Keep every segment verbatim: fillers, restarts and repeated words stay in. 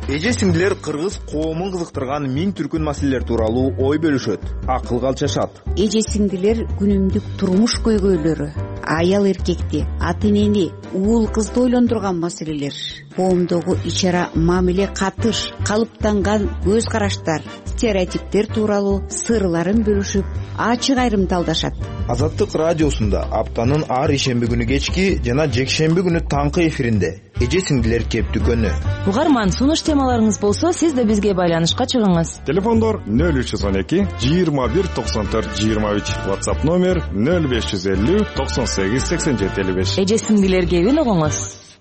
Эже сиңдилер кыргыз коомун кызыктырган миң түркүн маселелер тууралуу ой бөлүшөт, акылга алчашат. Эже сиңдилер күнүмдүк турмуш көйгөйлөрү, аял эркекти, ата энени, уул кызды ойлондурган маселелер, коомдогу ич-ара мамиле катыш, калыптанган көз караштар, стереотиптер тууралуу сырларын бөлүшүп, ачык айрымталдашат. Азаттык радиосунда аптанын ар ишемби күнү кечки жана жекшемби күнү таңкы эфиринде эже сиңдилер кептүкөнү. Угарман, сунуш темаларыңыз болсо, сиз да бизге байланышка чыгыңыз. Телефондор нөл үч жүз он эки жыйырма бир токсон төрт жыйырма үч, WhatsApp номер нөл беш жүз элүү токсон сегиз сексен жети элүү беш. Эже сиңдилерге үн угуңуз.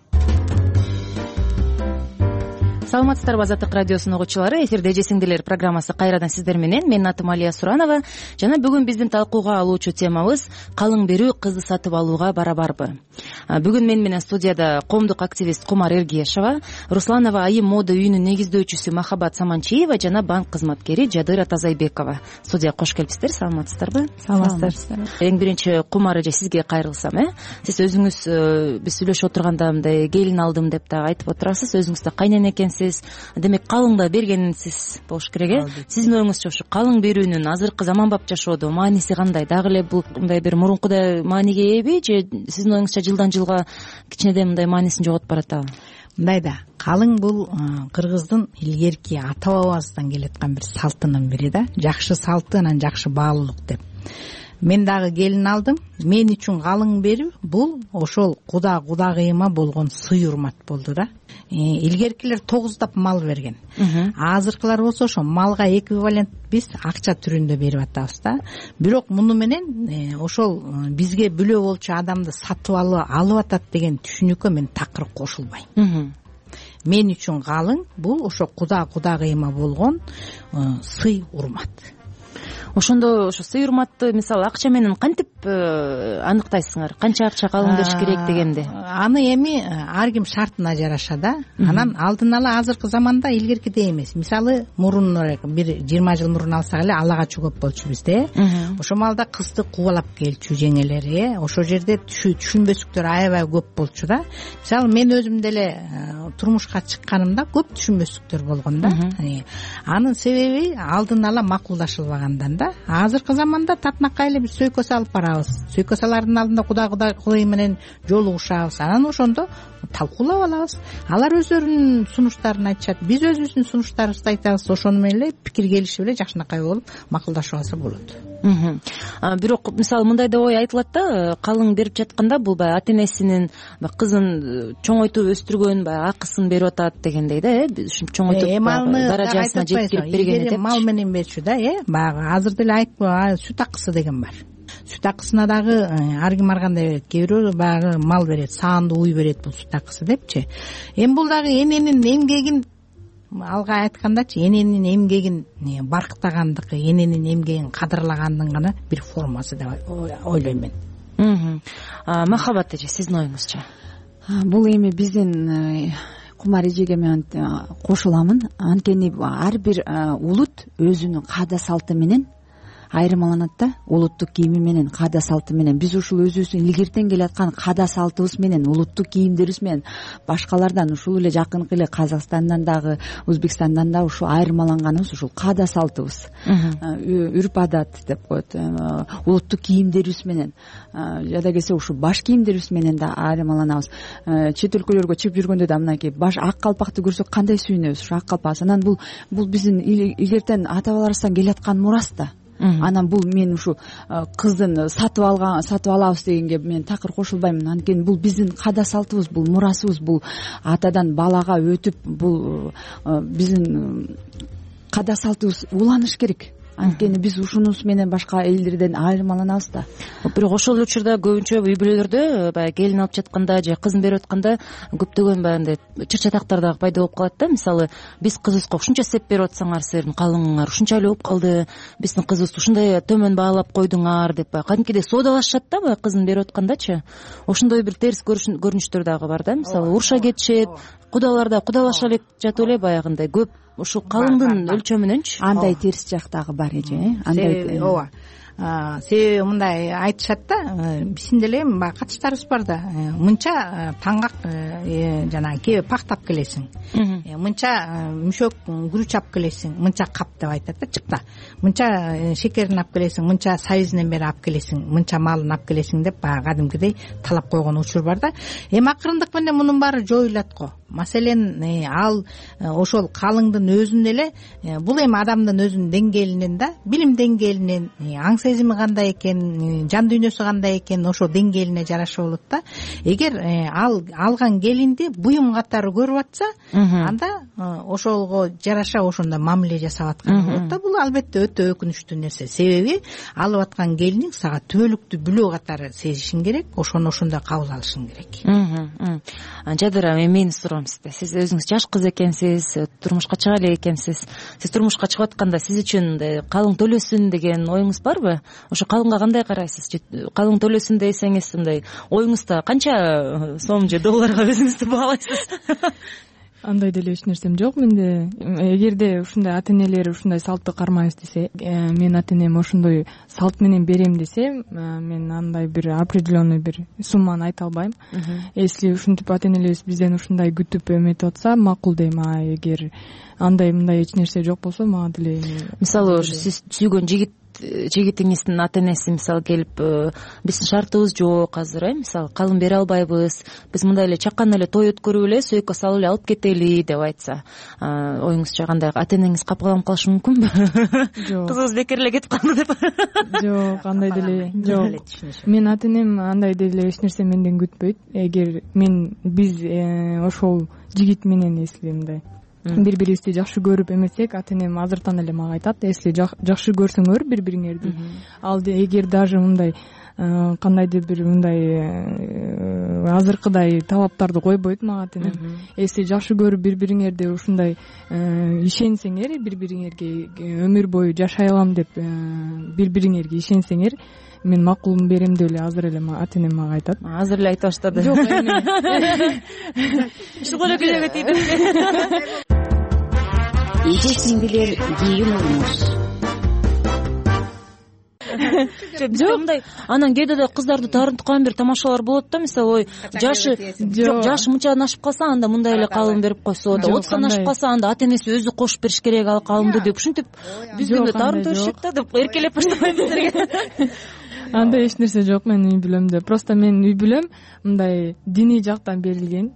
Саламатсыздарбы, Азаттык радиосунун угуучулары, эфирде эже сиңдилер программасы кайрадан сиздер менен. Менин атым Алия Суранова жана бүгүн биздин талкууга алуучу темабыз калың берүү кызды сатып алууга барабарбы. Бүгүн мен менен студияда коомдук активист Кумар Эргешова, Русланова айым мода үйүнүн негиздөөчүсү Махабат Саманчиева жана банк кызматкери Жадыра Тазайбекова. Студияга кош келипсиздер. Саламатсыздарбы? Саламатсыздар. Эң биринчи Кумар эже, сизге кайрылсам, э сиз өзүңүз биз сүйлөшүп отурганда мындай келин алдым деп да айтып отурасыз. Өзүңүз да кайнен экенсиз. Демек калың да бергенсиз болуш керек, э? Сиздин оюңузча ушу калың берүүнүн азыркы заманбап жашоодо мааниси кандай? Дагы эле бул мындай бир мурункудай мааниге ээби же сиздин оюңузча жылдан жылга кичинеден мындай маанисин жоготуп баратабы? Мындай да, калың бул кыргыздын илгерки ата бабабыздан келаткан бир салтынын бири да. Жакшы салты анан жакшы баалуулук деп. Мен дагы келин алдым. Мен үчүн калың берүү бул ошол куда кудагыйыма болгон сый урмат болду да. Илгеркилер тогуздап мал берген. Азыркылар болсо ошо малга эквивалент биз акча түрүндө берип атабыз да. Бирок муну менен ошол бизге бүлө болчу адамды сатып алып алып атат деген түшүнүккө мен такыр кошулбайм. Мен үчүн калың бул ошо куда кудагыйыма болгон сый урмат. Ошондо ошо сый урматты мисалы акча менен кантип аныктайсыңар? Канча акча калың бериш керек дегенде? Аны эми ар ким шартына жараша да. Анан алдын ала азыркы заманда илгеркидей эмес. Мисалы мурунураак бир жыйырма жыл мурун алсак эле алагачуу көп болчу бизде. Ошол маалда кызды кубалап келчү жеңелери, ошол жерде түшүнбөсүктөр аябай көп болчу да. Мисалы мен өзүм деле турмушка чыкканымда көп түшүнбөсүктөр болгон да. Анын себеби алдын ала макулдашылбагандан да. Азыркы заманда татнакка эле биз сөйкө салып барабыз. Сөйкө салардын алдында куда куда кудой менен жолугушабыз. Анан ошондо талкуулап алабыз. Алар өздөрүнүн сунуштарын айтышат. Биз өзүбүздүн сунуштарыбызды айтабыз. Ошону менен эле пикир келишип эле жакшынакай болуп макулдашып алса болот. Бирок мисалы мындай да ой айтылат да, калың берип жатканда бул баягы ата энесинин кызын чоңойтуп өстүргөн баягы акысын берип атат дегендей да, э? Чоңойтуп даражасына жеткирип берген деп. Мал менен берчү да, э? Баягы азыр деле айтып сүт акысы деген бар. Сүт акысына дагы ар ким ар кандай берет. Кээ бирөө баягы мал берет, саанды уй берет бул сүт акысы депчи. Эми бул дагы эненин эмгегин алга айткандачы, эненин эмгегин барктагандыкы, эненин эмгегин кадырлагандын гана бир формасы деп ойлойм мен. Махабат эже, сиздин оюңузча? Бул эми биздин Кумар эжеге мен кошуламын. Анткени ар бир улут өзүнүн каада салты менен айырмаланат да, улуттук кийими менен, каада салты менен. Биз ушул өзүбүздүн илгертен келаткан каада салтыбыз менен, улуттук кийимдерибиз менен башкалардан, ушул эле жакынкы эле Казакстандан дагы, Өзбекстандан да ушул айырмаланганыбыз ушул каада салтыбыз, үрп адат деп коет, улуттук кийимдерибиз менен, жада келсе ушул баш кийимдерибиз менен да айырмаланабыз. Чет өлкөлөргө чыгып жүргөндө да мынакей баш ак калпакты көрсөк кандай сүйүнөбүз ушу ак калпак. Анан бул бул биздин илгертен ата бабаларыбыздан келаткан мурас да. Анан бул мен ушу кыздын сатып алган, сатып алабыз дегенге мен такыр кошулбайм. Анткени бул биздин каада салтыбыз, бул мурасыбыз, бул атадан балага өтүп, бул биздин каада салтыбыз уланыш керек. Анткени биз ушунубуз менен башка элдерден айырмаланабыз да. Бирок ошол учурда көбүнчө үй бүлөлөрдө баягы келин алып жатканда же кызын берип атканда көптөгөн баягындай чыр-чатактар дагы пайда болуп калат да. Мисалы, биз кызыбызга ушунча сеп берип атсаңар, силердин калыңыңар ушунча эле болуп калды, биздин кызыбызды ушундай төмөн баалап койдуңар деп баягы кадимкидей соодалашышат да, баягы кызын берип аткандачы. Ошондой бир терс көрүнүштөр дагы бар да. Мисалы, уруша кетишет, кудалар да кудалаша элек жатып эле баягындай көп ушул калыңдын өлчөмүнөнчү. Андай терс жак дагы бар эже. Андай ооба. Себеби мындай айтышат да, биздин деле баягы катыштарыбыз бар да, мынча таңгак жана кээ пактап келесиң. мынча мүшөк күрүч алып келесиң, мынча кап деп айтат да, чыкта. Мынча шекерин алып келесиң, мынча союзнан бери алып келесиң, мынча малын алып келесиң деп баягы кадимкидей талап койгон учур бар да. Эми акырындык менен мунун баары жоюлат го. Маселен, ал ошол калыңдын өзүн эле, бул эми адамдын өзүнүн деңгээлинен да, билим деңгээлинен, аң сезими кандай экен, жан дүйнөсү кандай экен, ошол деңгээлине жараша болот да. Эгер ал алган келинди буюм катары көрүп атса, анда ошолго жараша ошондой мамиле жасап аткан болот да. Бул албетте өтө өкүнүчтүү нерсе. Себеби алып аткан келиниң сага түбөлүктүү бүлөө катары сезишиң керек, ошону ошондой кабыл алышың керек. Жадыра, мен сурам сизде. Сиз өзүңүз жаш кыз экенсиз, турмушка чыга элек экенсиз. Сиз турмушка чыгып атканда сиз үчүн калың төлөсүн деген оюңуз барбы? Ошо калыңга кандай карайсыз? Калың төлөсүн десеңиз, мындай оюңузда канча сом же долларга өзүңүздү баалайсыз? Андай деле эч нерсем жок менде. Эгерде ушундай ата энелер ушундай салтты кармайбыз десе, мен ата энем ошондой салт менен берем десе, мен андай бир определенный бир сумманы айта албайм. Если ушинтип ата энелерибиз бизден ушундай күтүп эметип атса, макул дейм. А эгер андай мындай эч нерсе жок болсо, мага деле мисалы сиз сүйгөн жигит жигитиңиздин ата энеси мисалы келип, биздин шартыбыз жок азыр, э мисалы калың бере албайбыз, биз мындай эле чакан эле той өткөрүп эле сөйкө салып эле алып кетели деп айтса, оюңузча кандай? Ата энеңиз капкаланып калышы мүмкүнбү? Жок. Кызыбыз бекер эле кетип калды деп. Жок, андай деле жок. Мен ата энем андай деле эч нерсе менден күтпөйт. Эгер мен биз ошол жигит менен если мындай бири бирибизди жакшы көрүп эметсек, ата энем азыртан эле мага айтат, если жакшы көрсөңөр бири бириңерди, ал эгер даже мындай кандайдыр бир мындай азыркыдай талаптарды койбойт мага ата энем. Если жакшы көрүп бири бириңерди ушундай ишенсеңер, бири бириңерге өмүр бою жашай алам деп бири бириңерге ишенсеңер, мен макулун берем деп эле азыр эле ата энем мага айтат. Азыр эле айта баштады. Жок, эми ушул эле күнөөгө тийди. Эжесиңдилер кийин уруңуз. Жок, мындай анан кээде да кыздарды таарынткан бир тамашалар болот да, мисалы, ой, жашы жок, жашы мынчадан ашып калса, анда мындай эле калың берип койсо, да отуздан ашып калса, анда ата энеси өзү кошуп бериш керек ал калыңды деп, ушинтип бизден да таарынтып беришет да деп эркелеп баштабайбы биздерге? Андай эч нерсе жок, мен үй бүлөм деп. Просто мен үй бүлөм мындай диний жактан берилген,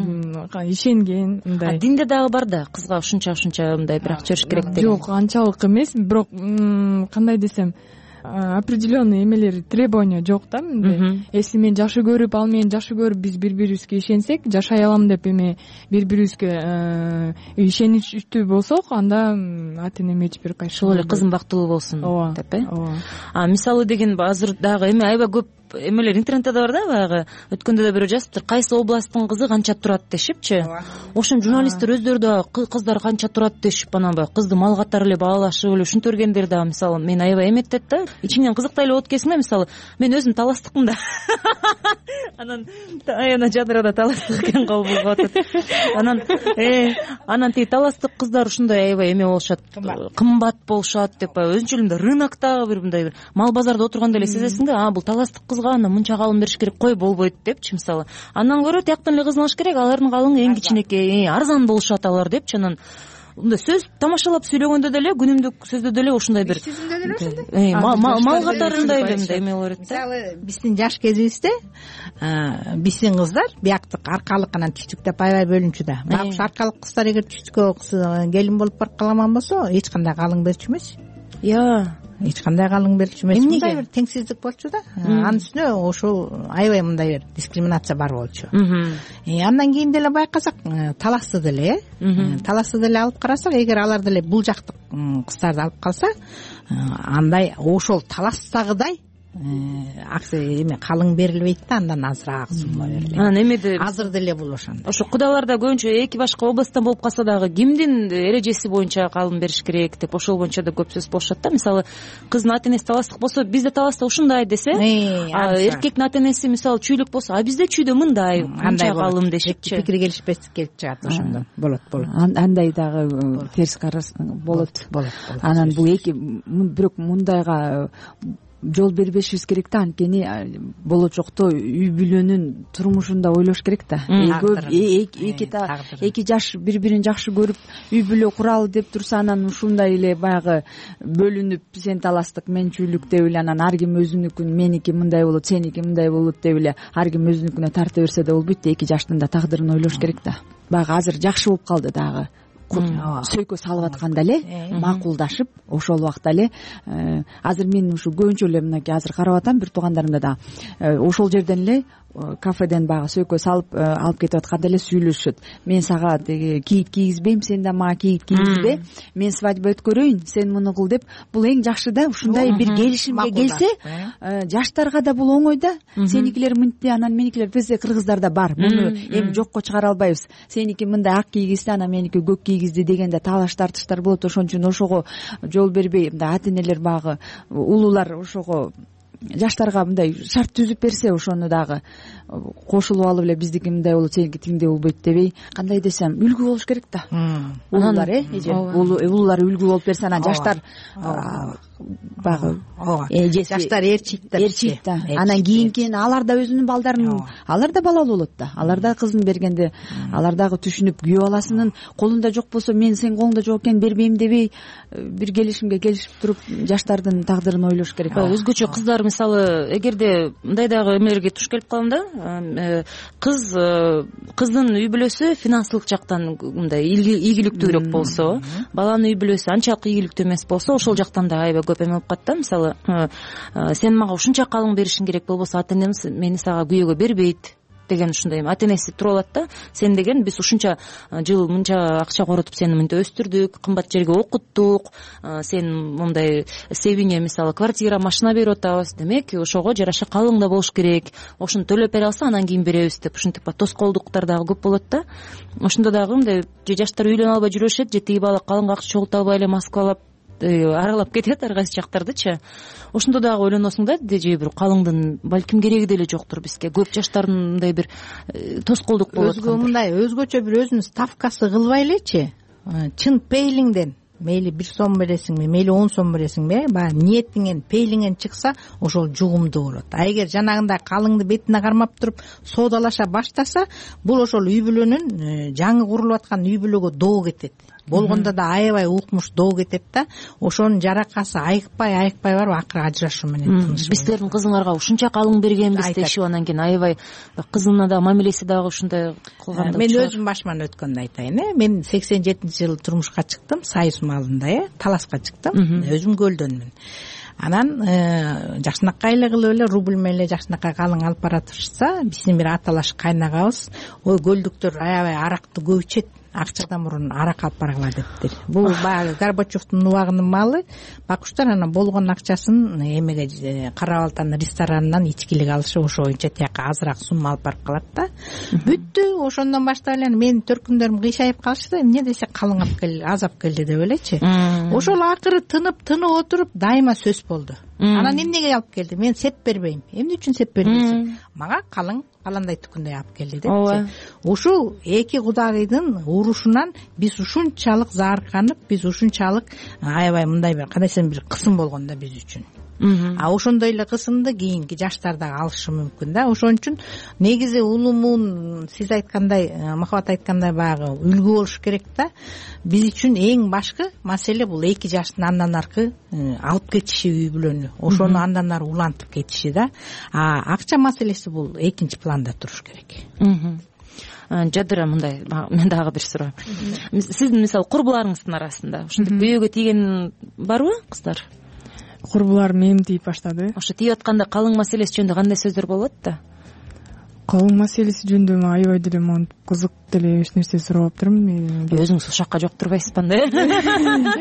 ишенген мындай. А динде дагы бар да, кызга ушунча ушунча мындай бирок жүрүш керек деген. Жок, анчалык эмес, бирок кандай десем, определенный эмелер, требования жок да менде. Если мен жакшы көрүп, ал мени жакшы көрүп, биз бири бирибизге ишенсек, жашай алам деп эме бири бирибизге ишеничтүү болсок, анда ата энем эч бир кайшы. Ошол эле кызым бактылуу болсун деп, э? А мисалы деген азыр дагы эме аябай көп эмелер интернетте да бар да, баягы өткөндө да бирөө жазыптыр, кайсы областтын кызы канча турат дешипчи. Ошон журналисттер өздөрү да кыздар канча турат дешип, анан баягы кызды мал катары эле баалашып эле ушинтип бергендер да, мисалы мен аябай эметет да, ичиңден кызыктай эле болот экенсиң да, мисалы мен өзүм таластыкмын да. Анан аяна Жадыра да таластык экен го болуп атат. Анан э анан тиги таластык кыздар ушундай аябай эме болушат, кымбат болушат деп, өзүнчө эле рыноктагы бир мындай бир мал базарда отурганда эле сезесиң да, а бул таластык кызга анда мынча калың бериш керек, кой болбойт депчи, мисалы. Андан көрө тияктан эле кызын алыш керек, алардын калыңы эң кичинекей, арзан болушат алар депчи. Анан мындай сөз тамашалап сүйлөгөндө деле, күнүмдүк сөздө деле ушундай бир мал катарындай эле мындай эме болот да. Мисалы биздин жаш кезибизде биздин кыздар бияктык, аркалык, анан түштүк деп аябай бөлүнчү да. Бак аркалык кыздар эгер түштүккө келин болуп барып каламан болсо, эч кандай калың берчү эмес. Я эч кандай калың берчү эмес. Мындай бир теңсиздик болчу да. Анын үстүнө ошол аябай мындай бир дискриминация бар болчу. Андан кийин деле байкасак, таласты деле, таласты деле алып карасак, эгер алар деле бул жактык кыздарды алып калса, андай ошол таластагыдай эме калың берилбейт да, андан азыраак сумма берилет. Анан эмеде азыр деле бул ошондой. Ошо кудаларда көбүнчө эки башка областтан болуп калса дагы кимдин эрежеси боюнча калың бериш керек деп, ошол боюнча да көп сөз болушат да. Мисалы кыздын ата энеси таластык болсо, бизде таласта ушундай десе, эркектин ата энеси мисалы чүйлүк болсо, а бизде чүйдө мындай, мынча калың дешипчи. Пикир келишпестик келип чыгат ошондон. Болот, болот. Андай дагы терс караш болот. Болот. Анан бул эки бирок мындайга жол бербешибиз керек да, анткени болочокто үй бүлөнүн турмушун да ойлош керек да. Эки жаш бири бирин жакшы көрүп үй бүлө куралы деп турса, анан ушундай эле баягы бөлүнүп сен таластык мен чүйлүк деп эле, анан ар ким өзүнүкүн меники мындай болот сеники мындай болот деп эле ар ким өзүнүкүнө тарта берсе да болбойт да. Эки жаштын да тагдырын ойлош керек да. Баягы азыр жакшы болуп калды дагы, сөйкө салып атканда эле макулдашып, ошол убакта эле азыр мен ушу көбүнчө эле мынакей азыр карап атам, бир туугандарымда да ошол жерден эле кафеден баягы сөйкө салып алып кетип атканда эле сүйлөшөт. Мен сага тиги кийит кийгизбейм, сен да мага кийит кийгизбе, мен свадьба өткөрөйүн, сен муну кыл деп. Бул эң жакшы да. Ушундай бир келишимге келсе, жаштарга да бул оңой да. Сеникилер мынтте, анан меникилер бизде кыргыздарда бар. Муну эми жокко чыгара албайбыз. Сеники мындай ак кийгизди, анан меники көк кийгизди дегенде талаш тартыштар болот. Ошон үчүн ошого жол бербей, мындай ата энелер багы улуулар ошого жаштарга мындай шарт түзүп берсе, ошону дагы кошулуп алып эле биздики мындай болот, сеники тиңдей болбойт дебей, кандай десем, үлгү болуш керек да. Улуулар э эже улуулар үлгү болуп берсе, анан жаштар багы эжеси жаштар ээрчийт да, ээрчийт да. Анан кийинки алар да өзүнүн балдарын, алар да балалуу болот да. Алар да кызын бергенде алар дагы түшүнүп, күйөө баласынын колунда жок болсо мен сенин колуңда жок экен бербейм дебей, бир келишимге келишип туруп жаштардын тагдырын ойлош керек. Өзгөчө кыздар мисалы эгерде мындай дагы эмелерге туш келип калам да, кыз кыздын үй бүлөсү финансылык жактан мындай ийгиликтүүрөөк болсо, баланын үй бүлөсү анчалык ийгиликтүү эмес болсо, ошол жактан да аябай көп эме болуп калат да. Мисалы сен мага ушунча калың беришиң керек, болбосо ата энем мени сага күйөөгө бербейт деген ушундай ата энеси туруп алат да. Сен деген биз ушунча жыл мынча акча коротуп сени мынтип өстүрдүк, кымбат жерге окуттук, сен мындай себине мисалы квартира, машина берип атабыз, демек ошого жараша калың да болуш керек. Ошону төлөп бере алса анан кийин беребиз деп ушинтип тоскоолдуктар дагы көп болот да. Ошондо дагы мындай же жаштар үйлөнө албай жүрүшөт, же тиги бала калыңга акча чогулта албай эле Москвалап аралап кетет ар кайсы жактардычы. Ошондо дагы ойлоносуң да, же бир калыңдын балким кереги деле жоктур бизге. Көп жаштардын мындай бир тоскоолдук болот. Өзгө мындай өзгөчө бир өзүнүн ставкасы кылбай элечи, чын пейлиңден мейли бир сом бересиңби, мейли он сом бересиңби, баягы ниетиңен, пейлиңен чыкса, ошол жугумдуу болот. А эгер жанагындай калыңды бетине кармап туруп соодалаша баштаса, бул ошол үй бүлөнүн жаңы курулуп аткан үй бүлөгө доо кетет. Болгондо да аябай укмуш доо кетет да. Ошонун жаракасы айыкпай айыкпай барып акыры ажырашуу менен тыныш. Бизлердин кызыңарга ушунча калың бергенбиз дешип, анан кийин аябай кызына да мамилеси дагы ушундай кылганда. Мен өзүм башыман өткөндү айтайын э. Мен сексен жетинчи жылы турмушка чыктым, Союз малында э, таласка чыктым. Өзүм көлдөнмүн. Анан жакшынакай эле кылып эле рубль менен эле жакшынакай калың алып баратышса, биздин бир аталаш кайнагабыз, ой көлдүктөр аябай аракты көп ичет, акчадан мурун арак алып баргыла дептир. Бул баягы Горбачевдун убагынын малы. Бакуштар анан болгон акчасын эмеге Кара Балтанын ресторанынан ичкилик алышып, ошо боюнча тияка азыраак сумма алып барып калат да. Бүттү. Ошондон баштап эле менин төркүндөрүм кыйшайып калышты. Эмне десе калың алып кел, азап келди деп элечи. Ошол акыры тынып тынып отуруп дайыма сөз болду. Анан эмнеге алып келди? Мен сеп бербейм. Эмне үчүн сеп бербейсиң? Мага калың аландай түкүндөй алып келди деп. Ушул эки кудагыйдын урушунан биз ушунчалык заарканып, биз ушунчалык аябай мындай бир кандайсың бир кысым болгон да биз үчүн. А ошондой эле кысымды кийинки жаштар дагы алышы мүмкүн да. Ошон үчүн негизи улумун сиз айткандай, Махабат айткандай баягы үлгү болуш керек да. Биз үчүн эң башкы маселе бул эки жаштын андан аркы алып кетиши үй бүлөнү. Ошону андан ары улантып кетиши да. А акча маселеси бул экинчи планда туруш керек. Жадыра мындай, мен дагы бир суроо. Сиздин мисалы курбуларыңыздын арасында ушинтип күйөөгө тийген барбы кыздар? Курбуларым эми тийип баштады. Ошо тийип атканда калың маселеси жөнүндө кандай сөздөр болот да? Калың маселеси жөнүндө мен аябай деле монтип кызык деле эч нерсе сурап атырмын. Өзүңүз ушул жакка жок турбайсызбы анда?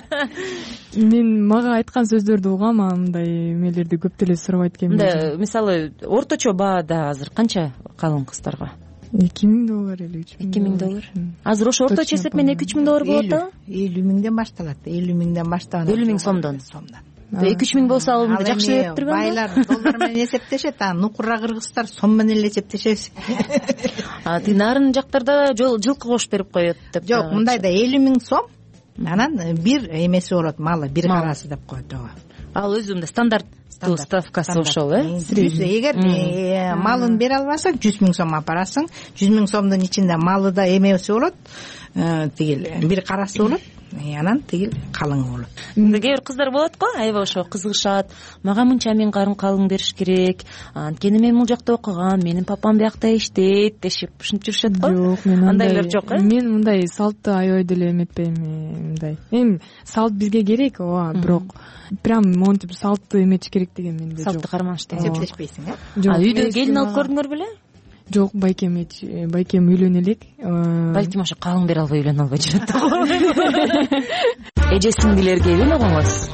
Мен мага айткан сөздөрдү угам, мындай эмелерди көп деле сурабайт экенмин. Мында мисалы орточо баада азыр канча калың кыздарга? эки миң доллар эле үч миң. эки миң доллар. Азыр ошо орточо эсеп менен эки үч миң доллар болот да? элүү миңден башталат. элүү миңден баштап. элүү миң сомдон. эки үч миң болсо ал жакшы деп турбайбы? Байлар доллар менен эсептешет, а нукура кыргыздар сом менен эле эсептешет. А тиги нарын жактарда жылкы кош берип коет деп. Жок, мындай да элүү миң сом. Анан бир эмеси болот, малы, бир карасы деп коет ооба. ал өзү мындай стандарттуу ставкасы ошол э эгер малын бере албасаң жүз миң сом алып барасың. жүз миң сомдун ичинде малы да эмеси болот, тигил бир карасы болот, анан тигил калыңы болот. Кээ бир кыздар болот го, аябай ошо кызыгышат. Мага мынча миң карын калың бериш керек. Анткени мен бул жакта окугам, менин папам биякта иштейт дешип ушинтип жүрүшөт го. Жок, мен андайлар жок э. Мен мындай салтты аябай деле эметпейм. Мындай. Эми салт бизге керек, ооба, бирок прям монтип салтты эметиш керек деген менде жок. Салтты кармаш деген. Эсептешпейсиң э? А үйдө келин алып көрдүңөр беле? Жок, байкем байкем үйлөнө элек. Балким ошо калың бере албай үйлөнө албай жүрөт да. Эже сиңдилерге үйлөнгөнбүз.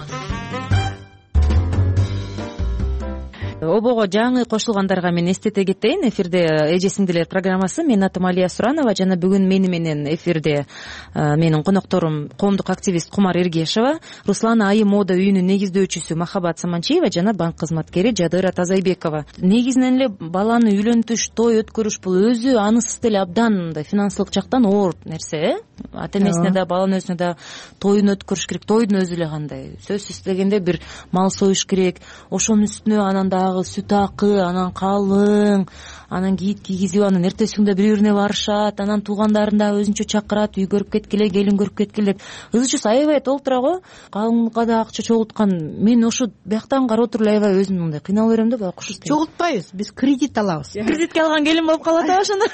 Обого жаңы кошулгандарга мен эстете кетейин. Эфирде эже сиңдилер программасы. Менин атым Алия Суранова жана бүгүн мени менен эфирде менин конокторум коомдук активист Кумар Эргешова, Руслан Айы мода үйүнүн негиздөөчүсү Махабат Саманчиева жана банк кызматкери Жадыра Тазайбекова. Негизинен эле баланы үйлөнтүш, той өткөрүш бул өзү анысыз деле абдан мындай финансылык жактан оор нерсе э. Ата энесине да, баланын өзүнө да тоюн өткөрүш керек. Тойдун өзү эле кандай. Сөзсүз дегенде бир мал союш керек. Ошонун үстүнө анан дагы сүт акы, анан калың, анан кийит кийгизип, анан эртеси күндө бири бирине барышат, анан туугандарын да өзүнчө чакырат, үй көрүп кеткиле, келин көрүп кеткиле. Ызычуусу аябай толтура го. Калыңга да акча чогулткан. Мен ошо бияктан карап отуруп эле аябай өзүм мындай кыйналып берем да, баягы кушуп. Чогултпайбыз, биз кредит алабыз. Кредитке алган келин болуп калат а ошондо.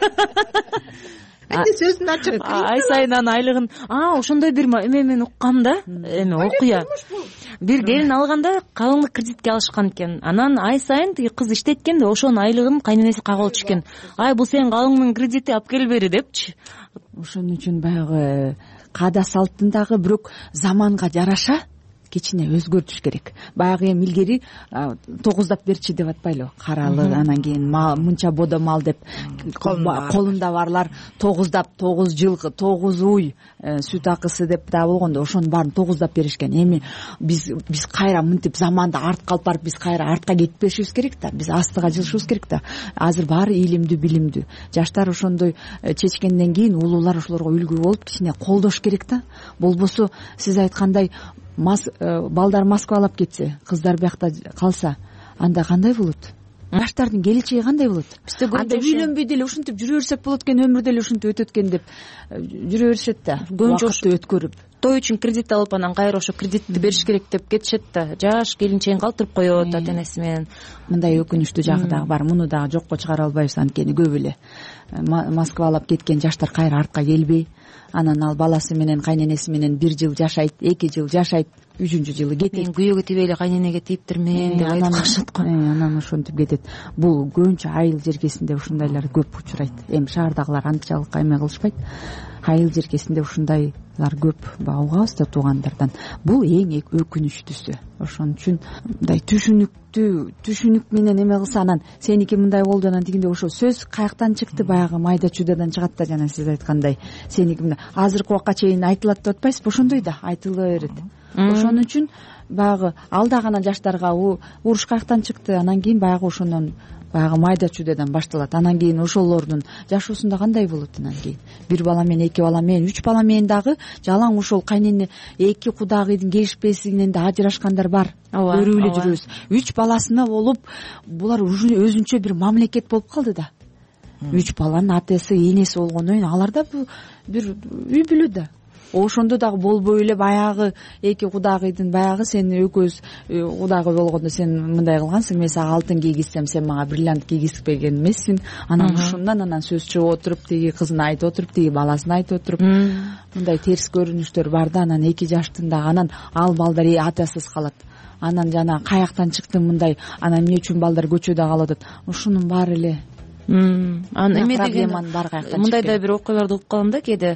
Энди сөзүн ачык. Ай сайын анын айлыгын, а ошондой бир эме мен уккам да, эме окуя. Бир келин алганда калыңдык кредитке алышкан экен. Анан ай сайын тиги кыз иштейт экен да, ошонун айлыгын кайненеси кагып алчу экен. Ай бул сенин калыңдын кредити, алып кел бери депчи. Ошон үчүн баягы каада салттын дагы бирок заманга жараша кичине өзгөртүш керек. Баягы эми илгери тогуздап берчи деп атпайлыбы? Каралы, анан кийин мынча бодо мал деп колунда барлар тогуздап тогуз жылкы, тогуз уй сүт акысы деп да болгондо ошонун баарын тогуздап беришкен. Эми биз биз кайра мынтип заманда артка алып барып биз кайра артка кетпешибиз керек да. Биз астыга жылышыбыз керек да. Азыр баары илимдүү, билимдүү. Жаштар ошондой чечкенден кийин улуулар ошолорго үлгү болуп кичине колдош керек да. Болбосо сиз айткандай балдар Москвалап кетсе, кыздар биякта калса, анда кандай болот? Жаштардын келечеги кандай болот? Анда үйлөнбөй деле ушинтип жүрө берсек болот экен, өмүр деле ушинтип өтөт экен деп жүрө беришет да. Убакытты өткөрүп. Той үчүн кредит алып, анан кайра ошо кредитти бериш керек деп кетишет да. Жаш келинчегин калтырып коет ата энеси менен. Мындай өкүнүчтүү жагы дагы бар. Муну дагы жокко чыгара албайбыз, анткени көп эле Москвалап кеткен жаштар кайра артка келбей, анан ал баласы менен кайненеси менен бир жыл жашайт, эки жыл жашайт, үчүнчү жылы кетет. Мен күйөөгө тийбей эле кайненеге тийиптирмен деп айтканышат го. Анан ошентип кетет. Бул көбүнчө айыл жеркесинде ушундайлар көп учурайт. Эми шаардагылар анчалык эме кылышпайт. Айыл жеркесинде ушундайлар көп угабыз да туугандардан. Бул эң өкүнүчтүүсү. Ошон үчүн мындай түшүнүктүү, түшүнүк менен эме кылса, анан сеники мындай болду, анан тигинде ошо сөз каяктан чыкты, баягы майда чудадан чыгат да, жана сиз айткандай. Сеники мындай азыркы убакка чейин айтылат деп атпайсызбы? Ошондой да айтыла берет. Ошон үчүн баягы алда гана жаштарга уруш каяктан чыкты, анан кийин баягы ошондон баягы майда чудадан башталат. Анан кийин ошолордун жашоосунда кандай болот? Анан кийин бир бала менен, эки бала менен, үч бала менен дагы жалаң ошол кайнене эки кудагыйдын келишпесинен да ажырашкандар бар. Көрүп эле жүрөбүз. Үч баласына болуп, булар өзүнчө бир мамлекет болуп калды да. Үч баланын атасы, энеси болгондон кийин алар да бир үй бүлө да. Ошондо дагы болбой эле баягы эки кудагыйдын баягы сен экөөбүз кудагый болгондо сен мындай кылгансың, мен сага алтын кийгизсем сен мага бриллиант кийгизбеген эмессиң. Анан ушундан анан сөз чыгып отуруп, тиги кызына айтып отуруп, тиги баласына айтып отуруп, мындай терс көрүнүштөр бар да. Анан эки жаштын дагы анан ал балдар атасыз калат. Анан жана каяктан чыкты мындай, анан эмне үчүн балдар көчөдө калып атат? Ушунун баары эле анан эме деген мындай да бир окуяларды угуп калам да, кээде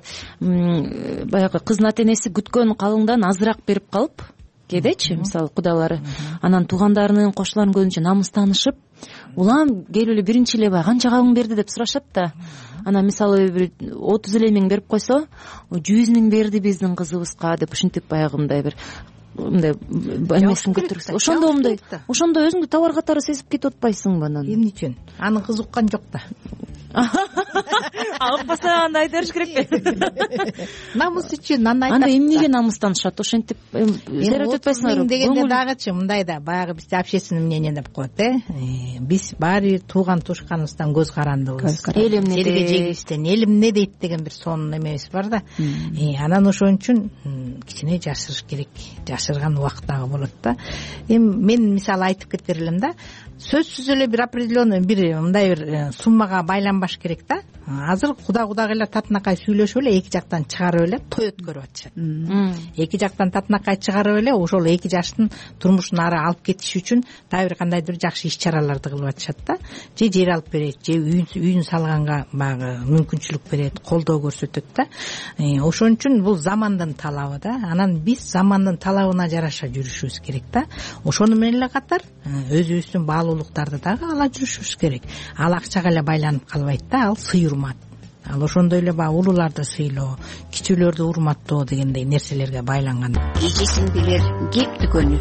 баягы кыздын ата энеси күткөн калыңдан азыраак берип калып, кээдечи мисалы кудалары, анан туугандарынын, кошуларынын көзүнчө намыстанышып, улам келип эле биринчи эле баягы канча калың берди деп сурашат да. Анан мисалы бир отуз эле миң берип койсо, жүз миң берди биздин кызыбызга деп ушинтип баягы мындай бир мындай эмесин көтөрүп, ошондо мындай, ошондо өзүңдү товар катары сезип кетип атпайсыңбы анан? Эмне үчүн? Анын кызы уккан жок да. агыкпаса анда айта бериш керекпи? Намус үчүн аны айтат. Анда эмнеге намыстанышат? Ошентип зерет этпайсыңарбы? Дегенде дагычы мындай да баягы бизде общественное мнение деп коет э биз баары бир тууган туушканыбыздан көз карандыбыз, эл эмне дейт, жегибизден эл эмне дейт деген бир сонун эмебиз бар да. Анан ошон үчүн кичине жашырыш керек, жашырган убакыт дагы болот да. Эми мен мисалы айтып кетер элем да, сөзсүз эле бир определенный бир мындай бир суммага байланбаш керек да. Азыр куда кудагыйлар татынакай сүйлөшүп эле эки жактан чыгарып эле той өткөрүп атышат. Эки жактан татынакай чыгарып эле ошол эки жаштын турмушун ары алып кетиш үчүн дагы бир кандайдыр бир жакшы иш чараларды кылып атышат да. Же жер алып берет, же үйүн салганга баягы мүмкүнчүлүк берет, колдоо көрсөтөт да. Ошон үчүн бул замандын талабы да. Анан биз замандын талабына жараша жүрүшүбүз керек да. Ошону менен эле катар өзүбүздүн баалуулуктарды дагы ала жүрүшүбүз керек. Ал акчага эле байланып калбайт да, ал сый урмат. Ал ошондой эле баягы улууларды сыйлоо, кичүүлөрдү урматтоо дегендей нерселерге байланган. Эжесинбилер кеп дүкөнү.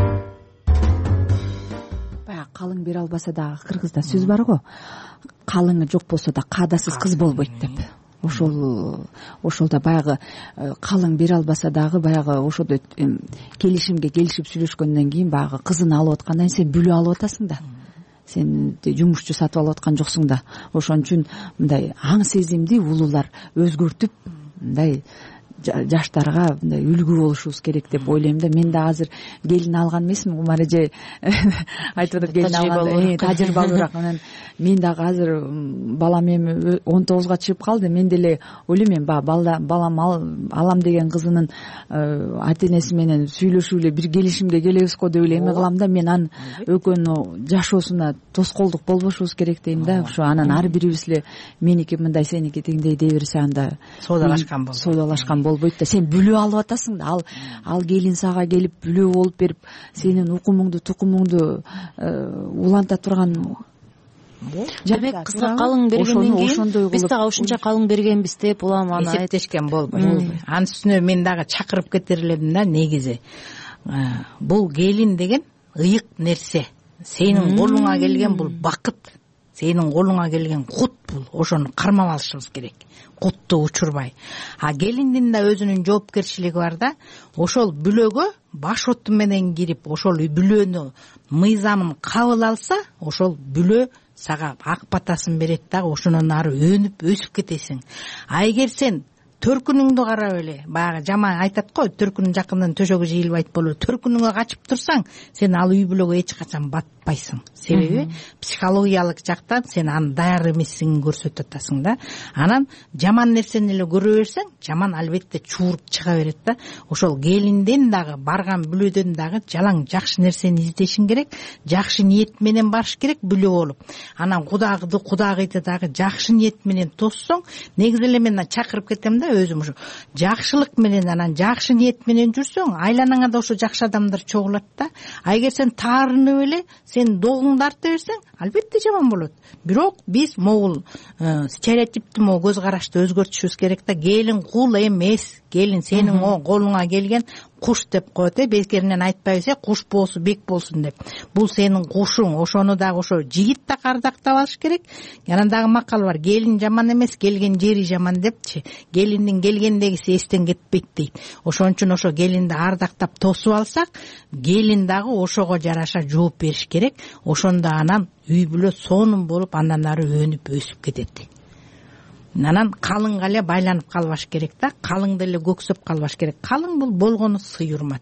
Баягы калың бере албаса дагы кыргызда сөз бар го. Калыңы жок болсо да каадасыз кыз болбойт деп. Ошол ошолда баягы калың бере албаса дагы баягы ошодо келишимге келишип сүйлөшкөндөн кийин баягы кызын алып аткандан кийин сен бүлө алып атасың да. Сен жумушчу сатып алып аткан жоксуң да. Ошон үчүн мындай аң сезимди улуулар өзгөртүп мындай жаштарга мындай үлгү болушубуз керек деп ойлойм да. Мен да азыр келин алган эмесмин, Кумар эже айтып атат келин алган тажрыйбалуураак. Анан мен дагы азыр балам эми он тогузга чыгып калды. Мен деле ойлойм, мен баягы балам алам деген кызынын ата энеси менен сүйлөшүп эле бир келишимге келебиз го деп эле эме кылам да. Мен анын экөөнүн жашоосуна тоскоолдук болбошубуз керек дейм да. Ошо анан ар бирибиз эле меники мындай, сеники тигиндей дей берсе анда соодалашкан болот. Соодалашкан болбойт да. Сен бүлө алып атасың да. Ал ал келин сага келип бүлө болуп берип сенин укумуңду тукумуңду уланта турган. Демек кызга калың бергенден кийин биз дагы ушунча калың бергенбиз деп улам аны эсептешкен болбойт. Анын үстүнө мен дагы чакырып кетер элем да. Негизи бул келин деген ыйык нерсе. Сенин колуңа келген бул бакыт. Сенин колуңа келген кут бул. Ошону кармап алышыбыз керек. Кутту учурбай. А келиндин да өзүнүн жоопкерчилиги бар да. Ошол бүлөгө баш оту менен кирип, ошол бүлөнү мыйзамын кабыл алса, ошол бүлө сага ак батасын берет дагы, ошонун ары өнүп өсүп кетесиң. А эгер сен төркүнүңдү карап эле, баягы жаман айтат го, төркүнүн жакындан төшөгү жыйылбайт болот. Төркүнүңө качып турсаң, сен ал үй бүлөгө эч качан батпайсың. Себеби психологиялык жактан сен аны даяр эмесин көрсөтүп атасың да. Анан жаман нерсени эле көрө берсең, жаман албетте чууруп чыга берет да. Ошол келинден дагы, барган бүлөдөн дагы жалаң жакшы нерсени издешиң керек, жакшы ниет менен барыш керек бүлө болуп. Анан кудагыды, кудагыйды дагы жакшы ниет менен тоссоң, негизи эле мен чакырып кетем да, өзүм ушу жакшылык менен, анан жакшы ниет менен жүрсөң, айланаңа да ошо жакшы адамдар чогулат да. А эгер сен таарынып эле, сен догуңду арта берсең, албетте жаман болот. Бирок биз могул стереотипти, могу көз карашты өзгөртүшүбүз керек да. Келин кул эмес. Келин сенин колуңа келген куш деп коет э, бекеринен айтпайбыз э, куш боосу бек болсун деп. Бул сенин кушуң, ошону дагы ошо жигит да кардактап алыш керек. Анан дагы макал бар, келин жаман эмес, келген жери жаман депчи. Келиндин келгендегиси эстен кетпейт дейт. Ошон үчүн ошо келинди ардактап тосуп алсак, келин дагы ошого жараша жооп бериш керек. Ошондо анан үй бүлө сонун болуп, андан ары өнүп өсүп кетет. Анан калыңга эле байланып калбаш керек да. Калыңды эле көксөп калбаш керек. Калың бул болгону сый урмат.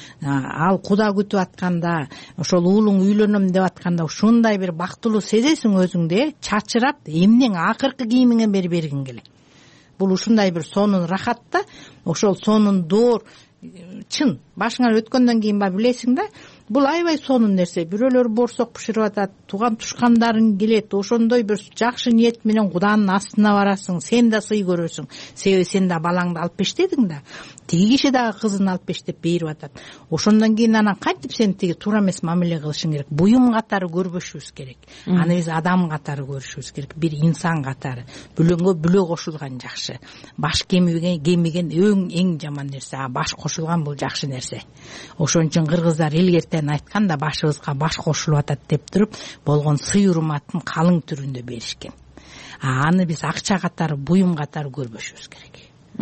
Ал куда күтүп атканда, ошол уулуң үйлөнөм деп атканда ушундай бир бактылуу сезесиң өзүңдү, чачырап, эмнең акыркы кийимиңе бери бергиң келет. Бул ушундай бир сонун рахат да. Ошол сонун доор чын башыңан өткөндөн кийин ба билесиң да. Бул аябай сонун нерсе. Бирөөлөр борсок бышырып атат, туган тушкандарың келет, ошондой бир жакшы ниет менен Куданын астына барасың, сен да сый көрөсүң. Себеби сен да балаңды алып бештедиң да. Тиги киши дагы кызын алып бештеп берип атат. Ошондон кийин анан кантип сен тиги туура эмес мамиле кылышың керек. Буюм катары көрбөшүбүз керек. Аны биз адам катары көрүшүбүз керек, бир инсан катары. Бүлөнгө бүлө кошулган жакшы. Баш кемиген, кемиген эң жаман нерсе, а баш кошулган бул жакшы нерсе. Ошон үчүн кыргыздар илгертен айтканда башыбызга баш кошулуп атат деп туруп, болгон сый урматын калың түрүндө беришкен. аны биз акча катары, буюм катары көрбөшүбүз керек.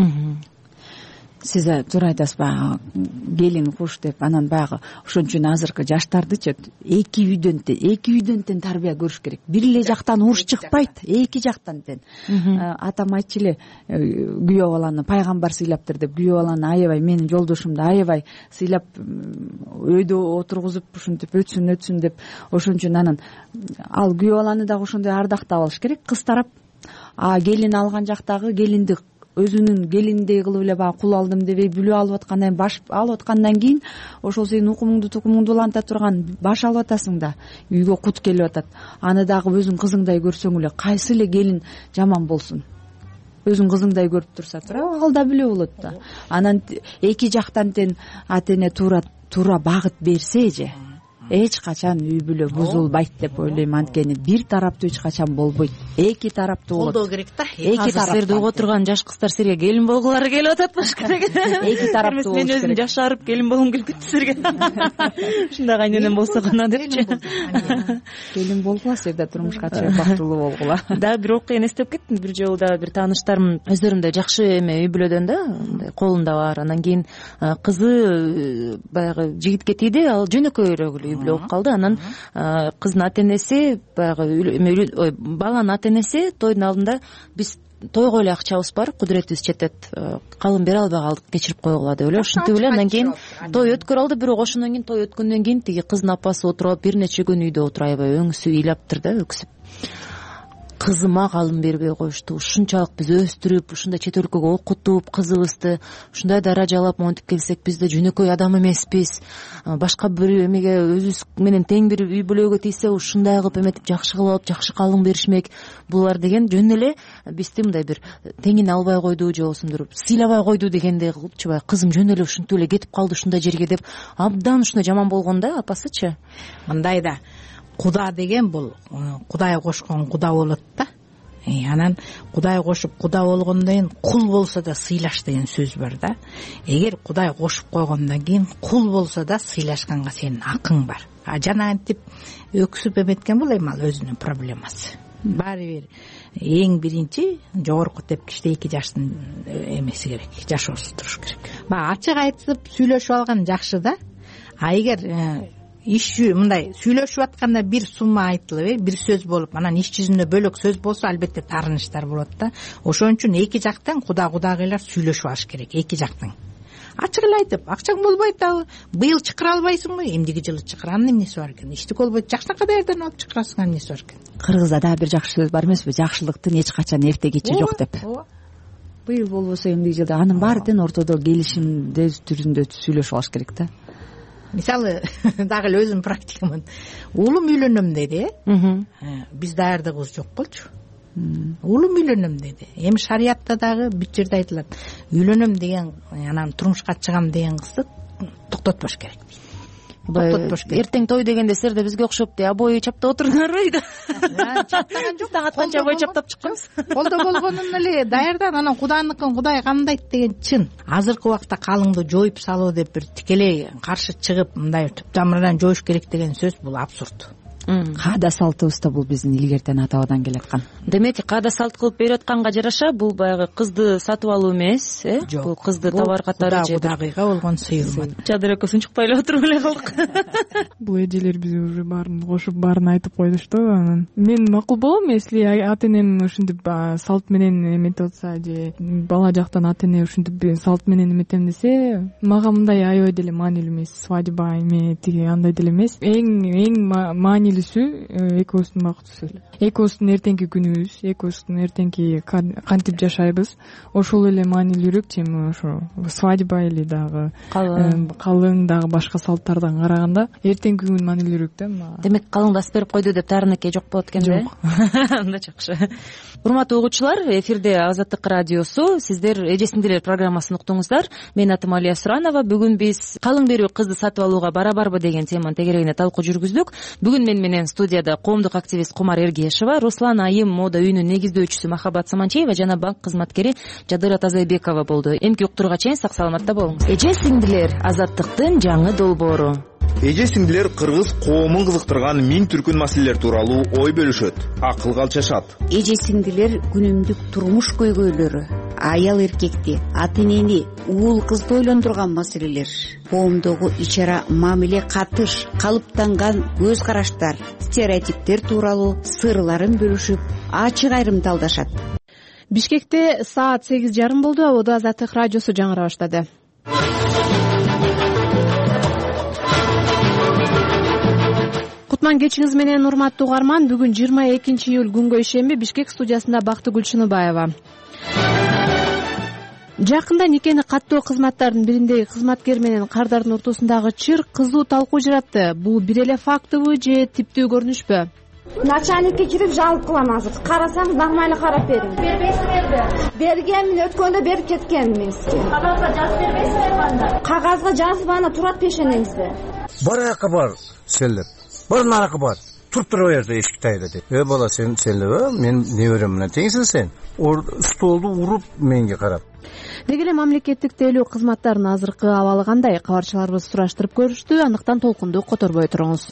Сиз туура айтасыз. Баягы келин куш деп анан баягы ошон үчүн азыркы жаштардычы эки үйдөн эки үйдөн тең тарбия көрүш керек. Бир эле жактан уруш чыкпайт, эки жактан тең. Атам айтчу эле, күйөө баланы пайгамбар сыйлаптыр деп, күйөө баланы аябай, менин жолдошумду аябай сыйлап өйдө отургузуп ушинтип өтсүн өтсүн деп. Ошон үчүн анан ал күйөө баланы дагы ошондой ардактап алыш керек. Кыз тарап а келин алган жактагы келинди өзүнүн келиндей кылып эле баягы кул алдым дебей бүлө алып аткандан баш алып аткандан кийин ошол сенин укумуңду тукумуңду уланта турган баш алып атасың да, үйгө кут келип атат. Аны дагы өзүң кызыңдай көрсөң эле кайсы эле келин жаман болсун, өзүң кызыңдай көрүп турса туурабы, ал да бүлө болот да. Анан эки жактан тең ата эне туура туура багыт берсе же эч качан үй бүлө бузулбайт деп ойлойм. Анткени бир тараптуу эч качан болбойт, эки тараптуу болот. Колдоо керек да. Эки силерди угуп отурган жаш кыздар силерге келин болгулары келип атат баш керек. Эки тараптуу болуш керек. Мен өзүм жашарып келин болгум келип кетти силерге. Ушундай кайненем болсо гана депчи. Келин болгула, силер да турмушка чыгып бактылуу болгула. Дагы бир окуяны эстеп кеттим. Бир жолу дагы бир тааныштарым өздөрүндөй жакшы эме үй бүлөдөн да, колунда бар. Анан кийин кызы баягы жигитке тийди, ал жөнөкөйрөөк эле үй бүлө болуп калды. Анан кыздын ата энеси баягы баланын ата энеси тойдун алдында биз тойго эле акчабыз бар, кудуретибиз жетет, калын бере албай калдык, кечирип койгула деп эле ушинтип эле андан кийин той өткөрүп алды. Бирок ошондон кийин той өткөндөн кийин тиги кыздын апасы отуруп алып бир нече күн үйдө отуруп аябай өңүсү ыйлаптыр да, өксүп. Кызыма калым бербей коюшту, ушунчалык биз өстүрүп, ушундай чет өлкөгө окутуп, кызыбызды ушундай даражалап монтип келсек, биз да жөнөкөй адам эмеспиз. Башка бир эмеге өзүбүз менен тең бир үй бүлөгө тийсе, ушундай кылып эметип жакшы кылып алып, жакшы калың беришмек булар деген жөн эле бизди мындай бир теңин албай койду же болбосо сыйлабай койду дегендей кылыпчы. Баягы кызым жөн эле ушинтип эле кетип калды ушундай жерге деп абдан ушундай жаман болгон да апасычы. Мындай да Куда деген бул Кудай кошкон куда болот да. Анан Кудай кошуп куда болгондон кийин кул болсо да сыйлаш деген сөз бар да. Эгер Кудай кошуп койгондон кийин кул болсо да сыйлашканга сенин акың бар. А жанагынтип өксүп эметкен бул эми ал өзүнүн проблемасы. Баары бир эң биринчи жогорку тепкичте эки жаштын эмеси керек, жашоосу туруш керек. Баа ачык айтып сүйлөшүп алган жакшы да. А эгер иш мындай сүйлөшүп атканда бир сумма айтылып, бир сөз болуп, анан иш жүзүндө бөлөк сөз болсо, албетте таарыныштар болот да. Ошон үчүн эки жактан куда кудагыйлар сүйлөшүп алыш керек, эки жактан. Ачык эле айтып, акчаң болбойт дагы, быйыл чакыра албайсыңбы? Эмдиги жылы чакыранын эмнеси бар экен? Иштик болбойт, жакшынакай даярданып алып чакырасың, эмнеси бар экен? Кыргызда дагы бир жакшы сөз бар эмеспи? Жакшылыктын эч качан эрте кечи жок деп. Быйыл болбосо эмдиги жылда анын баары тең ортодо келишимде түрүндө сүйлөшүп алыш керек да. Мисалы дагы эле өзүм практикамын. Уулум үйлөнөм деди, э? Биз даярдыгыбыз жок болчу. Уулум үйлөнөм деди. Эми шариятта дагы бүт жерде айтылат. Үйлөнөм деген, анан турмушка чыгам деген кызды токтотпош керек дейт. Эртең той дегенде силер да бизге окшоп обои чаптап отурдуңарбы үйдө? Чаптаган жок. Дагы канча обои чаптап чыкканбыз. Колдо болгонун эле даярдан, анан Кудайныкын Кудай кандайт деген чын. Азыркы убакта калыңды жоюп салуу деп бир тикелей каршы чыгып, мындай түп тамырынан жоюш керек деген сөз бул абсурд. Каада салтыбыз да бул биздин илгертен ата бабадан келаткан. Демек, каада салт кылып берип атканга жараша бул баягы кызды сатып алуу эмес, э? Бул кызды товар катары же Кудайга болгон сыйылма. Чадыр экөөсүн чукпай эле отуруп эле калдык. Бул эжелер биз уже баарын кошуп, баарын айтып койдушту. Анан мен макул болом, если ата энем ушинтип салт менен эметип атса, же бала жактан ата эне ушинтип салт менен эметем десе, мага мындай аябай деле маанилүү эмес. Свадьба эме тиги андай деле эмес. Эң эң маанилүүсү экөөбүздүн бактыбыз. Экөөбүздүн эртеңки күнүбүз, экөөбүздүн эртеңки кантип жашайбыз, ошол эле маанилүүрөөк, чем ошо свадьба или дагы калың дагы башка салттардан караганда эртеңки күн маанилүүрөөк да. Демек, калыңды ас берип койду деп таарынакей жок болот экен да? Анда жакшы. Урматтуу угуучулар, эфирде Азаттык радиосу, сиздер Эжесиңдилер программасын уктуңуздар. Мен атым Алия Суранова. Бүгүн биз калың берүү кызды сатып алууга барабарбы деген теманын тегерегине талкуу жүргүздүк. Бүгүн мен менен студияда коомдук активист Кумар Эргешова, Руслан Айым мода үйүнүн негиздөөчүсү Махабат Саманчиева жана банк кызматкери Жадыра Тазайбекова болду. Эмки уктурууга чейин сак саламатта болуңуз. Эже сиңдилер, Азаттыктын жаңы долбоору. Эже сиңдилер кыргыз коомун кызыктырган миң түркүн маселелер тууралуу ой бөлүшөт, акыл калчашат. Эже сиңдилер күнүмдүк турмуш көйгөйлөрү, аял эркекти, ата энени, уул кызды ойлондурган маселелер, коомдогу ичара мамиле катыш, калыптанган көз караштар, стереотиптер тууралуу сырларын бөлүшүп, ачык айрымдалдашат. Бишкекте саат сегиз жарым болду. Абода Азаттык радиосу жаңыра баштады. Кутман кечиңиз менен, урматтуу угарман. Бүгүн жыйырма экинчи июль күнгө ишемби, Бишкек студиясында Бактыгүл Шыныбаева. Жакында никени каттоо кызматтардын бириндеги кызматкер менен кардардын ортосундагы чыр кызуу талкуу жаратты. Бул бир эле фактыбы же типтүү көрүнүшпү? Начальникке кирип жалып кылам азыр. Карасаңыз нормально карап бериң. Бербейсиңерби? Бергенмин, өткөндө берип кеткенмин сизге. Кагазга жазып бербейсиңерби анда? Кагазга жазып ана турат пешенеңизде. Баракы бар селеп. Бар наракы бар. Туруп туруп жерде эшик тайда деп. Э бала сен селебе, мен неберем менен теңсиң сен. Ор столду уруп менге карап. Деги эле мамлекеттик тейлөө кызматтарынын азыркы абалы кандай? Кабарчыларыбыз сураштырып көрүштү. Андыктан толкунду которбой туруңуз.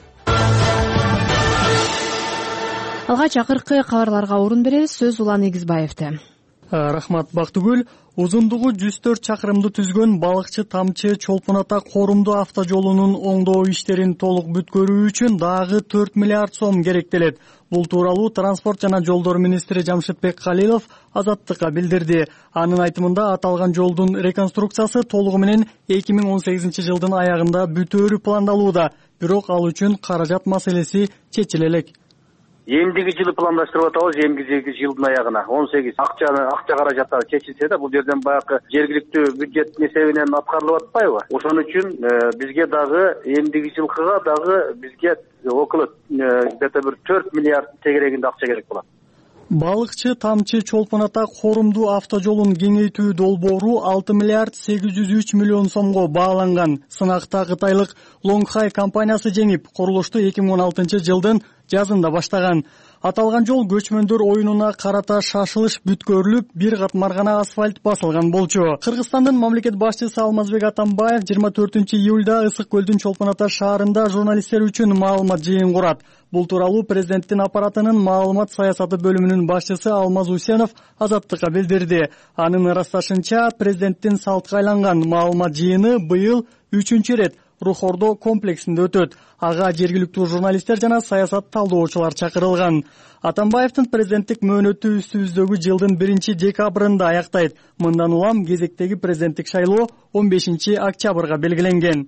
Алгач акыркы кабарларга орун беребиз. Сөз Улан Эгизбаевде. Рахмат Бактыгүл. Узундугу жүз төрт чакырымды түзгөн Балыкчы Тамчы Чолпон Ата Корумду автожолунун оңдоо иштерин толук бүткөрүү үчүн дагы төрт миллиард сом керектелет. Бул тууралуу Транспорт жана жолдор министри Жамшытбек Калилов Азаттыкка билдирди. Анын айтымында аталган жолдун реконструкциясы толугу менен эки миң он сегизинчи жылдын аягында бүтөөрү пландалууда. Бирок ал үчүн каражат маселеси чечиле элек. Эмдиги жылы пландаштырып атабыз, эмдиги жылдын аягына он сегиз акчаны акча каражаттары чечилсе да, бул жерден баягы жергиликтүү бюджет эсебинен аткарылып атпайбы? Ошон үчүн бизге дагы эмдиги жылкыга дагы бизге около где-то бир төрт миллиард тегерегинде акча керек болот. Балыкчы Тамчы Чолпон Ата Корумду автожолун кеңейтүү долбоору алты миллиард сегиз жүз үч миллион сомго бааланган. Сынакта кытайлык Лонгхай компаниясы жеңип, курулушту эки миң он алтынчы жылдын жазында баштаган. Аталган жол көчмөндөр оюнуна карата шашылыш бүткөрүлүп, бир катмар гана асфальт басылган болчу. Кыргызстандын мамлекет башчысы Алмазбек Атамбаев жыйырма төртүнчү июлда Ысык көлдүн Чолпон Ата шаарында журналисттер үчүн маалымат жыйын курат. Бул тууралуу президенттин аппаратынын маалымат саясаты бөлүмүнүн башчысы Алмаз Усенов Азаттыкка билдирди. Анын ырасташынча, президенттин салтка айланган маалымат жыйыны быйыл үчүнчү ирет Рухордо комплексинде өтөт. Ага жергиликтүү журналисттер жана саясат талдоочулар чакырылган. Атамбаевдин президенттик мөөнөтү үстүбүздөгү жылдын биринчи декабрында аяктайт. Мындан улам кезектеги президенттик шайлоо он бешинчи октябрга белгиленген.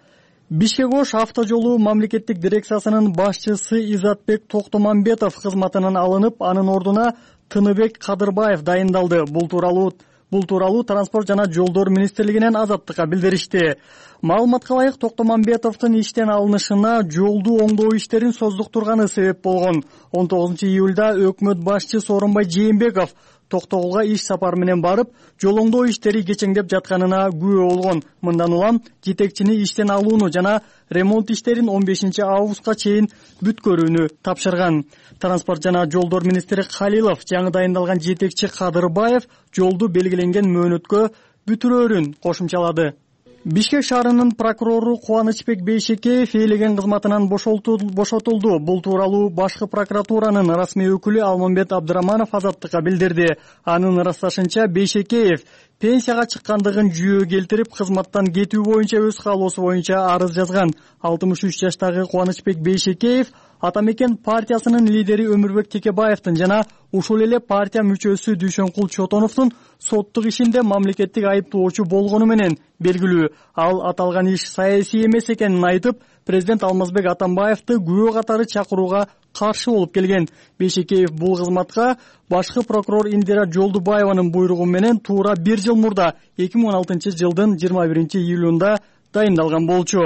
Бишкек-Ош автожолу мамлекеттик дирекциясынын башчысы Изатбек Токтомамбетов кызматынан алынып, анын ордуна Тыныбек Кадырбаев дайындалды. Бул тууралуу Бул тууралуу Транспорт жана жолдор министрлигинен Азаттыкка билдиришти. Маалыматка ылайык, Токтомамбетовдун иштен алынышына жолду оңдоо иштерин создуктурганы себеп болгон. он тогузунчу июлда өкмөт башчы Сооронбай Жээнбеков Токтогулга иш сапар менен барып, жол оңдоо иштери кечеңдеп жатканына күбө болгон. Мындан улам жетекчини иштен алууну жана ремонт иштерин он бешинчи августка чейин бүткөрүүнү тапшырган. Транспорт жана жолдор министри Калилов жаңы дайындалган жетекчи Кадырбаев жолду белгиленген мөөнөткө бүтүрөөрүн кошумчалады. Бишкек шаарынын прокурору Кубанычбек Бейшекеев ээлеген кызматынан бошотулду. Бул тууралуу башкы прокуратуранын расмий өкүлү Алмамбет Абдыраманов Азаттыкка билдирди. Анын ырасташынча, Бейшекеев пенсияга чыккандыгын жүйө келтирип, кызматтан кетүү боюнча өз каалоосу боюнча арыз жазган. алтымыш үч жаштагы Кубанычбек Бейшекеев Атамекен партиясынын лидери Өмүрбек Текебаевдин жана ушул эле партия мүчөсү Дүйшөнкул Чотоновдун соттук ишинде мамлекеттик айыптоочу болгону менен белгилүү. Ал аталган иш саясий эмес экенин айтып, президент Алмазбек Атамбаевди күбө катары чакырууга каршы болуп келген. Бейшекеев бул кызматка башкы прокурор Индира Жолдубаеванын буйругу менен туура бир жыл мурда эки миң он алтынчы жылдын жыйырма биринчи июлунда дайындалган болчу.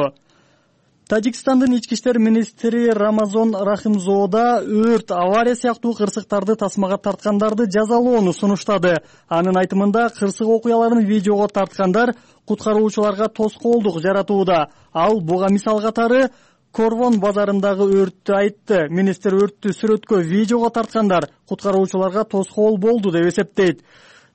Тажикстандын ички иштер министри Рамазон Рахимзоода өрт, авария сыяктуу кырсыктарды тасмага тарткандарды жазалоону сунуштады. Анын айтымында, кырсык окуяларын видеого тарткандар куткаруучуларга тоскоолдук жаратууда. Ал буга мисал катары Корвон базарындагы өрттү айтты. Министр өрттү сүрөткө видеого тарткандар куткаруучуларга тоскоол болду деп эсептейт.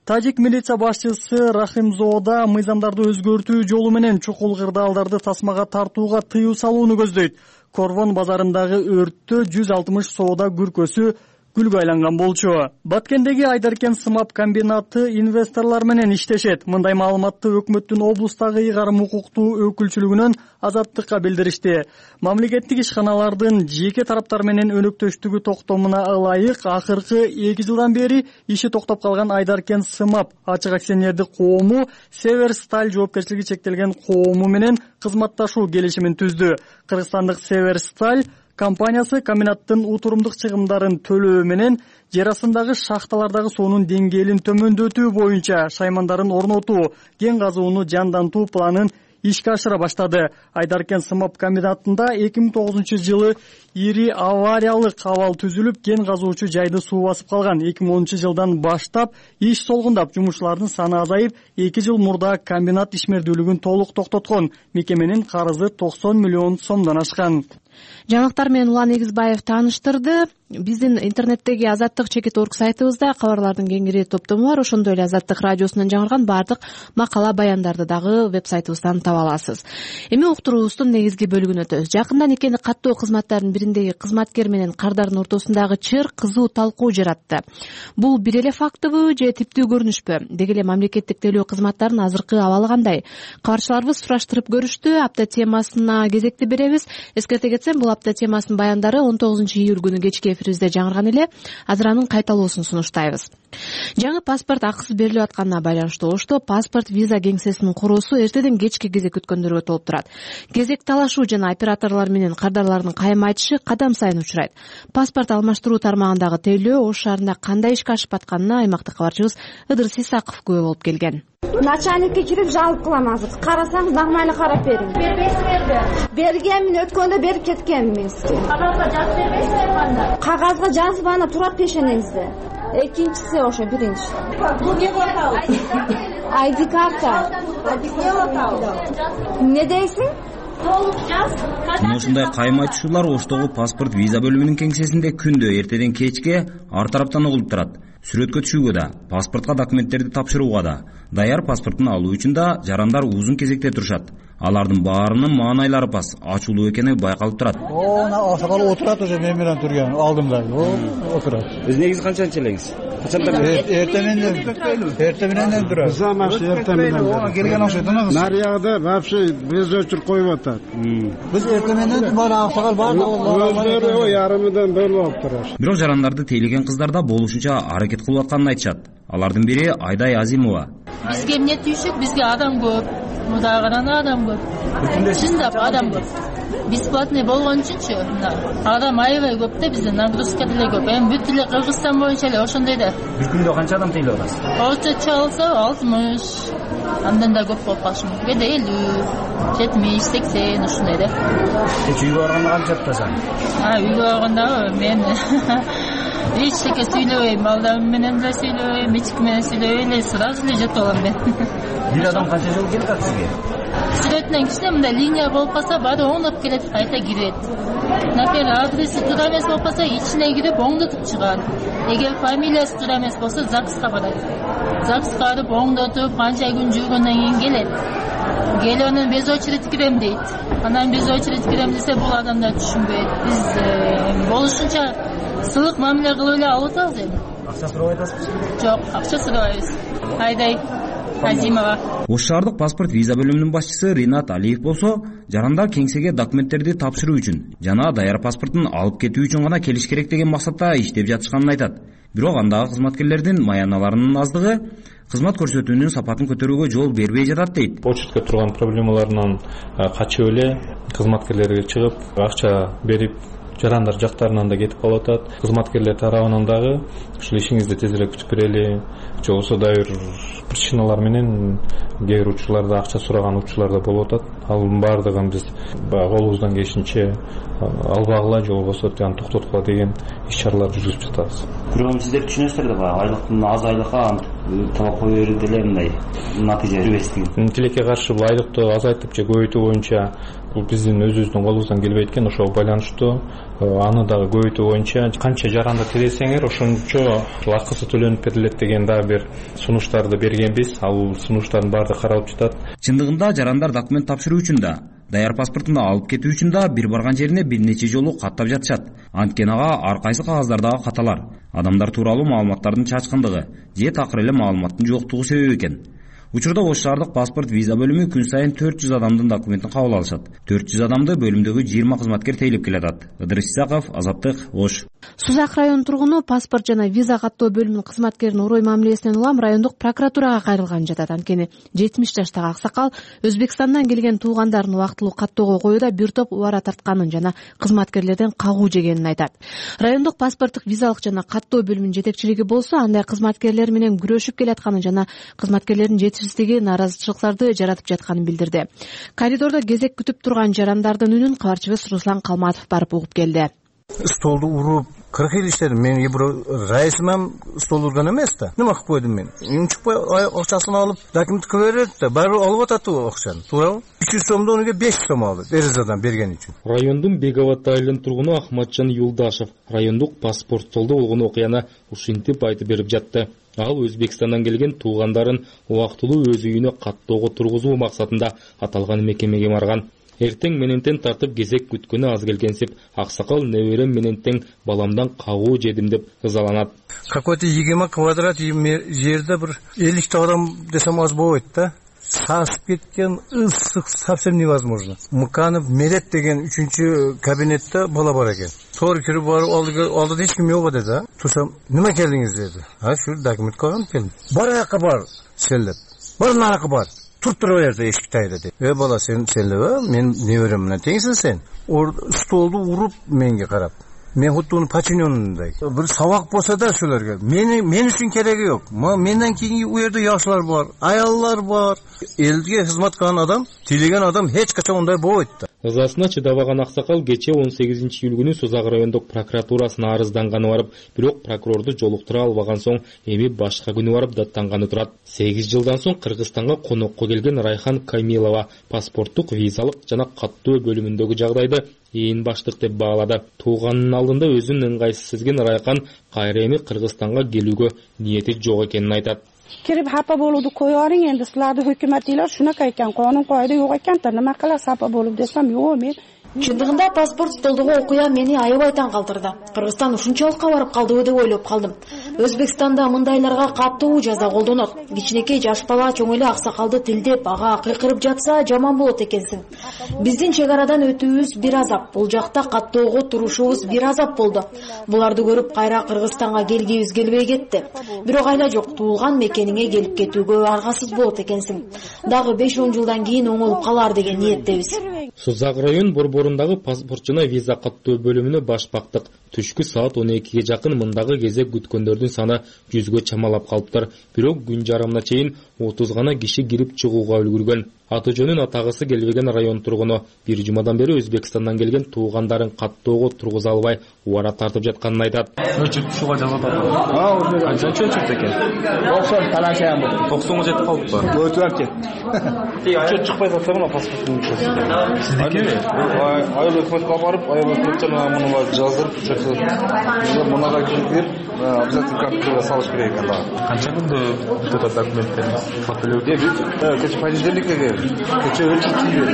Тажик милиция башчысы Рахимзоода мыйзамдарды өзгөртүү жолу менен чукул кырдаалдарды тасмага тартууга тыюу салууну көздөйт. Корвон базарындагы өрттө жүз алтымыш соода күркөсү күлгө айланган болчу. Баткендеги Айдаркен сымап комбинаты инвесторлор менен иштешет. Мындай маалыматты өкмөттүн облустагы ыйгарым укуктуу өкүлчүлүгүнөн Азаттыкка билдиришти. Мамлекеттик ишканалардын жеке тараптар менен өнөктөштүгү токтомуна ылайык акыркы эки жылдан бери иши токтоп калган Айдаркен сымап ачык акционердик коому Северсталь жоопкерчилиги чектелген коому менен кызматташуу келишимин түздү. Кыргызстандык Северсталь компаниясы комбинаттын утурумдук чыгымдарын төлөө менен жер астындагы шахталардагы суунун деңгээлин төмөндөтүү боюнча шаймандарын орнотуу, кен казууну жандантуу планын ишке ашыра баштады. Айдаркен сымап комбинатында эки миң тогузунчу жылы ири авариялык абал түзүлүп, кен казуучу жайды суу басып калган. эки миң онунчу жылдан баштап иш солгундап, жумушчулардын саны азайып, эки жыл мурда комбинат ишмердүүлүгүн толук токтоткон. Мекеменин карызы токсон миллион сомдон ашкан. Жаңылыктар менен Улан Эгизбаев тааныштырды. Биздин интернеттеги Азаттык чекит точка орг сайтыбызда кабарлардын кеңири топтому бар. Ошондой эле Азаттык радиосунан жаңырган бардык макала баяндарды дагы веб-сайтыбыздан таба аласыз. Эми уктуруубуздун негизги бөлүгүнө өтөбүз. Жакында никени каттоо кызматтарынын бириндеги кызматкер менен кардардын ортосундагы чыр кызуу талкуу жаратты. Бул бир эле фактыбы же типтүү көрүнүшпү? Деги эле мамлекеттик төлөө кызматтарынын азыркы абалы кандай? Кабарчыларыбыз сураштырып көрүштү. Апта темасына кезекти беребиз. Эскерте кетсем, бул апта темасынын баяндары он тогузунчу июль күнү кечки эфирибизде жаңырган эле. Азыр анын кайталоосун сунуштайбыз. Жаңы паспорт акысыз берилип атканына байланыштуу ошто паспорт виза кеңсесинин куруусу эртеден кечке кезек күткөндөргө толуп турат. Кезек талашуу жана операторлор менен кардарлардын кайым айтышы кадам сайын учурайт. Паспорт алмаштыруу тармагындагы тейлөө Ош шаарында кандай ишке ашып атканына аймактык кабарчыбыз Ыдырыс Исаков күбө болуп келген. Начальникке кирип жалып кылам азыр. Карасаңыз нормально карап берин. Бербейсиңерби? Берген, мен өткөндө берип кеткенмин мен сизге. Кагазга жазып бербейсиңерби анда? Кагазга жазып ана турат пешенеңизде. Экинчиси ошо биринчи. Бул не болот? ай ди карта. Не дейсиң? Мына ушундай кайым айтышуулар Оштогу паспорт виза бөлүмүнүн кеңсесинде күндө эртеден кечке ар тараптан угулуп турат. Сүрөткө түшүүгө да, паспортко документтерди тапшырууга да, даяр паспортун алуу үчүн да жарандар узун кезекте турушат. Алардын баарынын маанайлары пас, ачуулуу экени байкалып турат. Оона ашагалы отурат уже мен менен турган алдымда. О, отурат. Биз негизи канчанчы элеңиз? Качандан эрте менен эрте менен турат. Замаш эрте менен. Келген окшойт эмес. Нарыягда вообще без очередь коюп атат. Биз эрте менен бара ашагал бар. Өздөрү ярымдан бөлүп алып турат. Бирок жарандарды тейлеген кыздарда болушунча аракет кылып атканын айтышат. Алардын бири Айдай Азимова. Бизге эмне түйшүк? Бизге адам көп. Мудагынан адам көп. Чындап адам көп. Бесплатный болгон үчүнчү адам аябай көп да, биздин нагрузка деле көп. Эми бүт эле Кыргызстан боюнча эле ошондой да. Бир күндө канча адам тейлеп атасыз? Орточо алса алтымыш, андан да көп болуп калышы мүмкүн. Кээде элүү, жетимиш, сексен ушундай да. Эч үйгө барганда канча атасың? А, үйгө барганда мен эч нерсе сүйлөбөйм, балдарым менен да сүйлөбөйм, эч ким менен сүйлөбөйм эле, сразу эле жатып алам мен. Бир адам канча жолу келет ат сизге? Сүрөтүнөн кичине мындай линия болуп калса, баары оңдоп келет, кайта кирет. Например, адреси туура эмес болуп калса, ичине кирип оңдотуп чыгат. Эгер фамилиясы туура эмес болсо, ЗАГСка барат. ЗАГСка барып оңдотуп, канча күн жүргөндөн кийин келет. Келип анан без очередь кирем дейт. Анан без очередь кирем десе, бул адамдар түшүнбөйт. Биз болушунча сылык мамиле кылып эле алып атабыз эми. Акча сурабай атасызбы? Жок, акча сурабайбыз. Айдай Азимова. Ош шаардык паспорт виза бөлүмүнүн башчысы Ринат Алиев болсо, жарандар кеңсеге документтерди тапшыруу үчүн жана даяр паспортун алып кетүү үчүн гана келиш керек деген максатта иштеп жатышканын айтат. Бирок андагы кызматкерлердин маяналарынын аздыгы кызмат көрсөтүүнүн сапатын көтөрүүгө жол бербей жатат дейт. Очередке турган проблемаларынан качып эле кызматкерлерге чыгып, акча берип, жарандар жактарынан да кетип калып атат. Кызматкерлер тарабынан дагы ушул ишиңизди тезирээк бүтүп берели, же болбосо дагы бир причиналар менен кээ бир учурларда акча сураган учурлар да болуп атат. Алардын баардыгын биз колубуздан келишинче албагыла, же болбосо аны токтоткула деген иш-чаралар жүргүзүп жатабыз. Бирок сиздер түшүнөсүздөр да, айлыктын аз айлыкка талап кое берүү деле мындай натыйжа бербестигин. Тилекке каршы бул айлыкты азайтып же көбөйтүү боюнча бул биздин өзүбүздүн колубуздан келбейт экен. Ошого байланыштуу аны дагы көбөйтүү боюнча канча жаранды тиресеңер ошончо акысы төлөнүп берилет деген дагы бир сунуштарды бергенбиз. Ал сунуштардын баардыгы каралып жатат. Чындыгында жарандар документ тапшыруу үчүн да, даяр паспортун алып кетүү үчүн да бир барган жерине бир нече жолу каттап жатышат. Анткени ага ар кайсы кагаздардагы каталар адамдар тууралуу маалыматтардын чачкындыгы же такыр эле маалыматтын жоктугу себеби экен. Учурда Ош шаардык паспорт виза бөлүмү күн сайын төрт жүз адамдын документин кабыл алышат. төрт жүз адамды бөлүмдөгү жыйырма кызматкер тейлеп келатат. Ыдырыс Исаков, Азаттык, Ош. Сузак районунун тургуну паспорт жана виза каттоо бөлүмүнүн кызматкеринин орой мамилесинен улам райондук прокуратурага кайрылган жатат. Анткени жетимиш жаштагы аксакал Өзбекстандан келген туугандарын убактылуу каттоого коюуда бир топ убара тартканын жана кызматкерлерден кагуу жегенин айтат. Райондук паспорттук визалык жана каттоо бөлүмүнүн жетекчилиги болсо андай кызматкерлер менен күрөшүп келатканын жана кызматкерлердин жетишсиздиги нааразычылыктарды жаратып жатканын билдирди. Коридордо кезек күтүп турган жарандардын үнүн кабарчыбыз Руслан Калматов барып угуп келди. Столду уруп кырк эл иштедим. Мен райысымам стол урган эмес да. Неме кылып койдум мен? Унчукпай акчасын алып, документке берет да, баары алып атат акчаны. Туурабы? үч жүз сомдон онуга беш сом алды. Дерезадан берген үчүн. Райондун Беговат айылынын тургуну Ахматжан Юлдашев райондук паспорт столдо болгон окуяны ушинтип айтып берип жатты. Ал Өзбекстандан келген туугандарын убактылуу өз үйүнө каттоого тургузуу максатында аталган мекемеге барган. Эртең менентен тартып кезек күткөнү аз келгенсип, аксакал неберем менентен баламдан кагуу жедим деп ызаланат. Какой-то егерме квадрат жерде бир элүү адам десем аз болбойт да. Сасып кеткен, ысык, совсем невозможно. Мыканов Мерет деген үчүнчү кабинетте бала бар экен. Тоор кирип барып алдыда эч ким жок деди. Турсам, "Неме келдиңиз?" деди. "А, şu документ койгон келдим." "Баракы бар" селеп. "Бар наракы бар. Туруп туруп берди эшик тайда" деди. "Э бала, сен селеп, мен неберем менен теңсиң сен." Ор столду уруп менге карап. Мен хутуну подчиненный. Бир сабак болса да шуларга. Мени мен үчүн кереги жок. Менден кийинки у жерде жаштар бар, аяллар бар. Элге хизмат кылган адам, тилеген адам эч качан ондай болбойт да. Ызасына чыдабаган аксакал кечээ он сегизинчи июль күнү Сузак райондук прокуратурасына арызданганы барып, бирок прокурорду жолуктура албаган соң эми башка күнү барып даттанганы турат. сегиз жылдан соң Кыргызстанга конокко келген Райхан Камилова паспорттук визалык жана каттоо бөлүмүндөгү жагдайды ээн баштык деп баалады. Тууганынын алдында өзүн ыңгайсыз сезген Райхан кайра эми Кыргызстанга келүүгө ниети жок экенин айтат. Kirib hapa bo'luvdi qo'yaring, endi sizlarning hukumatinglar shunaqa ekan, qonun qoida yo'q ekan-da, nima qilasiz hapa bo'lib desam, yo'q, men Чындыгында паспорт столдогу окуя мени аябай таң калтырды. Кыргызстан ушунчалыкка барып калдыбы деп ойлоп калдым. Өзбекстанда мындайларга катуу жаза колдонот. Кичинекей жаш бала чоң эле аксакалды тилдеп, ага кыйкырып жатса жаман болот экенсиң. Биздин чек арадан өтүүбүз бир азап, бул жакта каттоого турушубуз бир азап болду. Буларды көрүп кайра Кыргызстанга келгибиз келбей кетти. Бирок айла жок, туулган мекениңе келип кетүүгө аргасыз болот экенсиң. Дагы беш он жылдан кийин оңолуп калар деген ниеттебиз. Сузак район борборундагы паспорт жана виза каттоо бөлүмүнө баш бактык. Түшкү саат он экиге жакын мындагы кезек күткөндөрдүн саны жүзгө чамалап калыптыр. Бирок күн жарымына чейин отуз гана киши кирип чыгууга үлгүргөн. Аты жөнүн атагысы келбеген район тургуну бир жумадан бери Өзбекстандан келген туугандарын каттоого тургуза албай убара тартып жатканын айтат. Өчүп чыгууга жазат. А, канча өчүп экен? токсон талашаан болду. токсонго жетип калыпты. Өтүп кетти. Өчүп чыкпай жатса мына паспорттун мүчөсү. Сиздики? Айыл өкмөткө барып, айыл өкмөт жана муну жаздырып, чөксөт. Мунага келип, обязательно карточкага салыш керек экен да. Канча күндө бүтөт документтериңиз? Фотолеу деп, кече понедельникке кече өчүп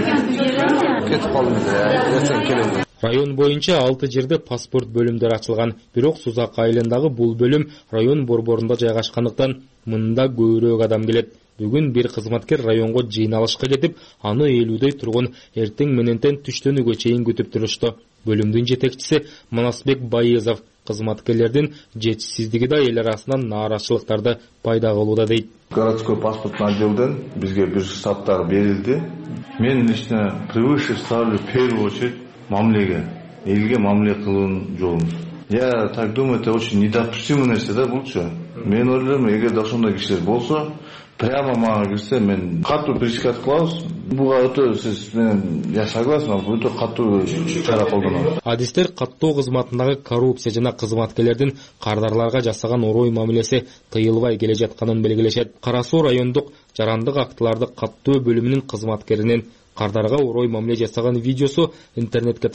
кетип калдым. Эртең келем. Район боюнча алты жерде паспорт бөлүмдөрү ачылган. Бирок Сузак айылындагы бул бөлүм район борборунда жайгашкандыктан мында көбүрөөк адам келет. Бүгүн бир кызматкер районго жыйналышка кетип, аны элүүдөй тургун эртең менентен түштөнүгө чейин күтүп турушту. Бөлүмдүн жетекчиси Манасбек Байызов кызматкерлердин жетишсиздиги да эл арасынан нааразычылыктарды пайда кылууда дейт. Городской паспортный отделден бизге бир штаттар берилди. Мен лично превыше ставлю в первую очередь мамилеге, элге мамиле кылуунун жолун. Я так думаю, это очень недопустимый нерсе да булчу. Мен ойлойм, эгер ошондой кишилер болсо, прямо мага кирсе, мен катуу пресекат кылабыз. Буга өтө сиз менен я согласен, өтө катуу чара колдонот. Адистер каттоо кызматындагы коррупция жана кызматкерлердин кардарларга жасаган орой мамилеси тыйылбай келе жатканын белгилешет. Кара Суу райондук жарандык актыларды каттоо бөлүмүнүн кызматкеринин кардарга орой мамиле жасаган видеосу интернетке тарап,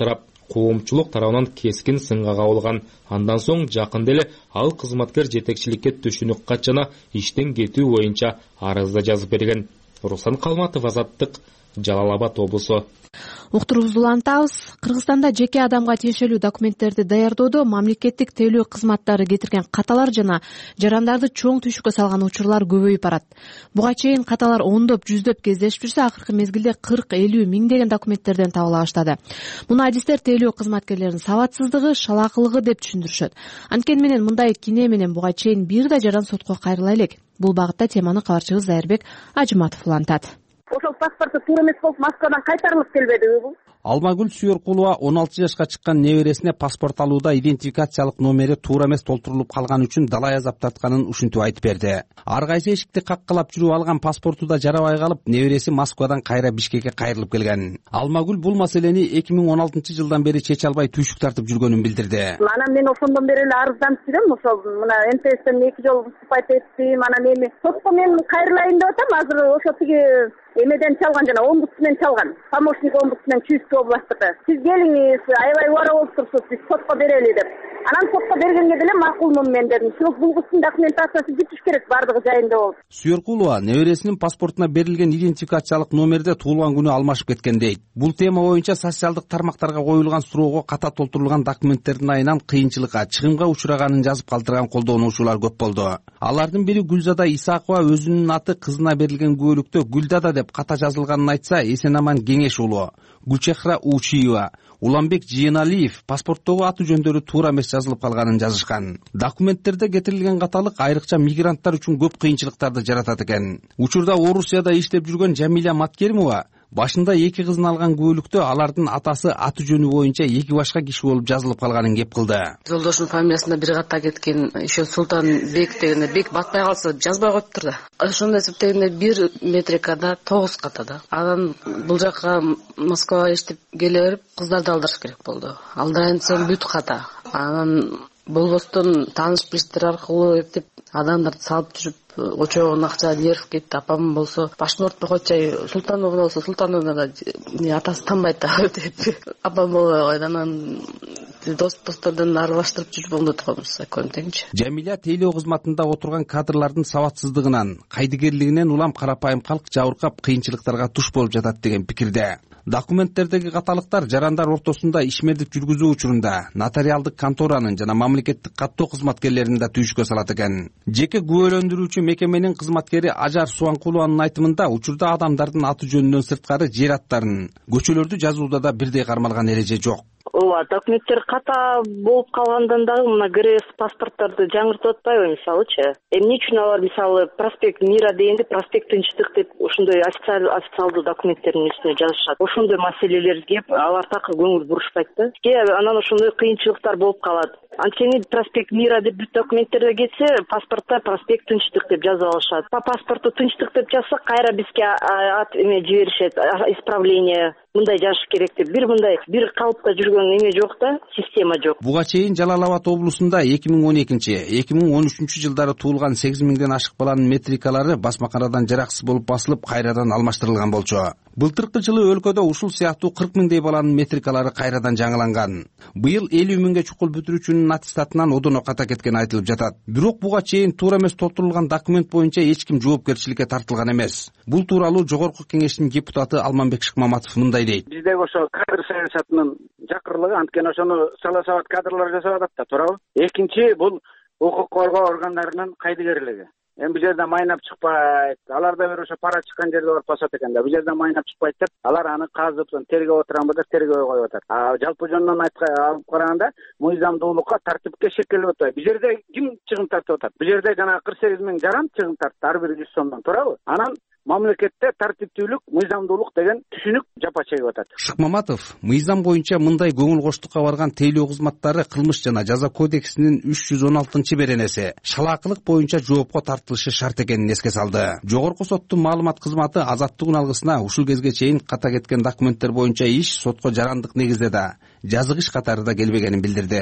коомчулук тарабынан кескин сынга кабылган. Андан соң жакында эле ал кызматкер жетекчиликке түшүнүк жана иштен кетүү боюнча арызда жазып берген. Руслан Калматов, Азаттык, Жалал Абад облусу. Уктуруубузду улантабыз. Кыргызстанда жеке адамга тиешелүү документтерди даярдоодо мамлекеттик тейлөө кызматтары кетирген каталар жана жарандарды чоң түйшүккө салган учурлар көбөйүп барат. Буга чейин каталар ондоп, жүздөп кездешип жүрсө, акыркы мезгилде кырк элүү миңдеген документтерден табыла баштады. Муну адистер тейлөө кызматкерлеринин сабатсыздыгы, шалаакылыгы деп түшүндүрүшөт. Анткени менен мындай кине менен буга чейин бир да жаран сотко кайрыла элек. Бул багытта теманы кабарчыбыз Зайырбек Ажыматов улантат. Ошол паспорту туура эмес болуп Москвадан кайтарылып келбедиби бул? Алмагүл Сүйөркулова он алты жашка чыккан небересине паспорт алууда идентификациялык номери туура эмес толтурулуп калган үчүн далай азап тартканын ушинтип айтып берди. Ар кайсы эшикти каккалап жүрүп алган паспорту да жарабай калып, небереси Москвадан кайра Бишкекке кайрылып келген. Алмагүл бул маселени эки миң он алтынчы жылдан бери чече албай түйшүк тартып жүргөнүн билдирди. Анан мен ошондон бери эле арызданып жүрөм, ошол мына эн тэ эстен эки жолу выступать эттим, анан эми сотко мен кайрылайын деп атам. Азыр ошо тиги эмеден чалган жана омбудсмен чалган. Помощник омбудсмен Чуйская областтыкы. Сиз келиңиз, аябай убара болуп турсуз, биз сотко берели деп. Анан сотко бергенге деле макулмун мен дедим. Бирок бул кыздын документациясы бүтүш керек, бардыгы жайында болуп. Сүйөркулова небересинин паспортуна берилген идентификациялык номерде туулган күнү алмашып кеткен дейт. Бул тема боюнча социалдык тармактарга коюлган суроого ката толтурулган документтердин айынан кыйынчылыкка, чыгымга учураганын жазып калтырган колдонуучулар көп болду. Алардын бири Гүлзада Исакова өзүнүн аты кызына берилген күбөлүктө Гүлдада деп ката жазылганын айтса, Эсенаман Кеңеш уулу, Гүлчехра Учиева, Уланбек Жийеналиев паспорттогу аты жөндөрү туура эмес жазылып калганын жазышкан. Документтерде кетирилген каталык айрыкча мигранттар үчүн көп кыйынчылыктарды жаратат экен. Учурда Орусияда иштеп жүргөн Жамиля Маткеримова башында эки кызын алган күбөлүктө алардын атасы аты жөнү боюнча эки башка киши болуп жазылып калганын кеп кылды. Жолдошунун фамилиясында бир ката кеткен, еще Султанбек дегенде бек батпай калса жазбай коюптур да. Ошондой эсептегенде бир метрикада тогуз катада. Анан бул жака Москвага иштеп келе берип кыздарды алдырыш керек болду. Алдырайын десем бүт ката. Анан болбостон тааныш билиштер аркылуу эптеп адамдарды салып жүрүп, очогон акча нерв кетти. Апам болсо пашпортто койчай Султанова болсо Султановна да атасы танбайт да деп. Апам болбой койду. Анан дос достордон аралаштырып жүрүп оңдотуп коймуш экөөнү теңчи. Жамиля тейлөө кызматында отурган кадрлардын сабатсыздыгынан, кайдыгерлигинен улам карапайым калк жабыркап кыйынчылыктарга туш болуп жатат деген пикирде. Документтердеги каталыктар жарандар ортосунда ишмердик жүргүзүү учурунда нотариалдык конторанын жана мамлекеттик каттоо кызматкерлерин да түйшүккө салат экен. Жеке күбөлөндүрүүчү мекеменин кызматкери Ажар Суанкулованын айтымында учурда адамдардын аты жөнүнөн сырткары жер аттарын, көчөлөрдү жазууда да бирдей кармалган эреже жок. Ооба, документтер ката болуп калгандан дагы мына ГРС паспорттарды жаңыртып атпайбы мисалычы? Эмне үчүн алар мисалы проспект Мира дегенде проспект Тынчтык деп ошондой официалдуу документтердин үстүнө жазышат. Ошондой маселелер кеп алар так көңүл бурушпайт да. Анан ошондой кыйынчылыктар болуп калат. Анткени проспект Мира деп бүт документтерде кетсе, паспортто проспект Тынчтык деп жазып алышат. По паспорту Тынчтык деп жазса, кайра бизге ат эме жиберишет, исправление мындай жазыш керек деп. Бир мындай бир калыпта жүргөн эме жок да, система жок. Буга чейин Жалал Абад облусунда эки миң он экинчи эки миң он үчүнчү жылдары туулган сегиз миңден ашык баланын метрикалары басмаканадан жараксыз болуп басылып, кайрадан алмаштырылган болчу. Былтыркы жылы өлкөдө ушул сыяктуу кырк миңдей баланын метрикалары кайрадан жаңыланган. Быйыл элүү миңге чукул бүтүрүүчүнүн аттестатынан одоно ката кеткен айтылып жатат. Бирок буга чейин туура эмес толтурулган документ боюнча эч ким жоопкерчиликке тартылган эмес. Бул тууралуу Жогорку Кеңештин депутаты Алманбек Шыкмаматов мындай дейт. Биздеги ошо кадр саясатынын жакырлыгы, анткени ошону саласабат кадрлар жасап атат да, туурабы? Экинчи бул укук коргоо органдарынын кайдыгерлиги. Эми бул жерде майнап чыкпайт. Аларда бир ошо пара чыккан жерде барып басат экен да. Бул жерде майнап чыкпайт деп, алар аны казып, тергеп отурамбы деп тергөө коюп атат. А жалпы жөнүнөн алып караганда, мыйзамдуулукка, тартипке шекелеп атпайт. Бул жерде ким чыгым тартып атат? Бул жерде жана кырк сегиз миң жаран чыгым тартты, ар бир жүз сомдон, туурабы? Анан мамлекетте тартиптүүлүк, мыйзамдуулук деген түшүнүк жапа чегип атат. Шыкмаматов мыйзам боюнча мындай көңүл коштукка барган тейлөө кызматтары кылмыш жана жаза кодексинин үч жүз он алтынчы беренеси шалаакылык боюнча жоопко тартылышы шарт экенин эске салды. Жогорку соттун маалымат кызматы Азаттык алгысына ушул кезге чейин ката кеткен документтер боюнча иш сотко жарандык негизде да, жазык иш катарында келбегенин билдирди.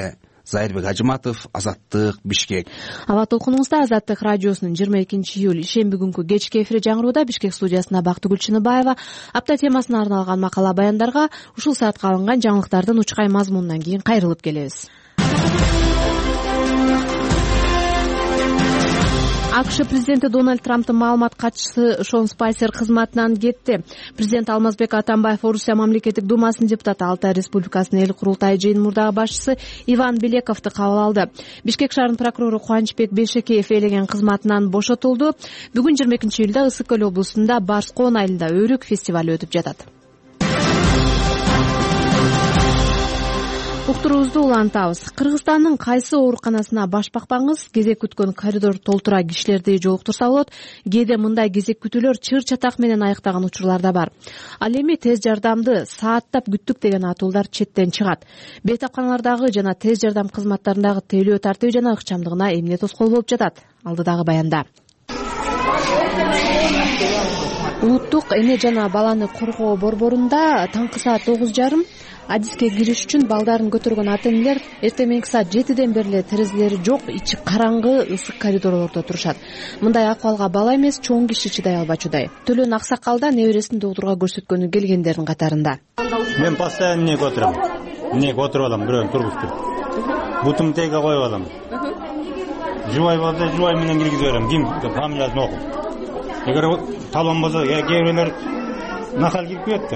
Зайырбек Ажыматов, Азаттык, Бишкек. Аба толкунуңузда Азаттык радиосунун жыйырма экинчи июль ишемби күнкү кечки эфири жаңырууда. Бишкек студиясына Бактыгүл Чыныбаева апта темасына арналган макала баяндарга ушул саатка алынган жаңылыктардын учкай мазмунунан кийин кайрылып келебиз. АКШ президенти Дональд Трамптын маалымат катчысы Шон Спайсер кызматынан кетти. Президент Алмазбек Атамбаев Орусия мамлекеттик думасынын депутаты, Алтай Республикасынын эл курултайы жыйын мурдагы башчысы Иван Белековду кабыл алды. Бишкек шаарынын прокурору Кубанычбек Бейшекеев ээлеген кызматынан бошотулду. Бүгүн жыйырма экинчи июлда Ысык көл облусунда Барскоон айылында Өрүк фестивалы өтүп жатат. Уктуруубузду улантабыз. Кыргызстандын кайсы ооруканасына баш бакпаңыз, кезек күткөн коридор толтура кишилерди жолуктурса болот. Кээде мындай кезек күтүүлөр чыр чатак менен аяктаган учурлар да бар. Ал эми тез жардамды сааттап күттүк деген атуулар четтен чыгат. Бейтапканалардагы жана тез жардам кызматтарындагы тейлөө тартиби жана ыкчамдыгына эмне тоскоол болуп жатат? Алдыдагы баянда. Улуттук эне жана баланы коргоо борборунда таңкы саат тогуз жарым адиске кириш үчүн балдарын көтөргөн ата-энелер эртең мененки саат жетиден бери эле терезелери жок, ичи караңгы, ысык коридорлордо турушат. Мындай акыбалга бала эмес, чоң киши чыдай албачудай. Төлөн Аксакал да небересин доктурга көрсөткөнү келгендердин катарында. Мен постоянно эмнеге отурам. Эмнеге отуруп алам, бирөөнү тургузуп. Бутумду теге коюп алам. Жубай болсо жубай менен киргизип берем. Ким фамилиясын окуп. Эгер талон болсо, кээ бирлер нахал кирип кетти.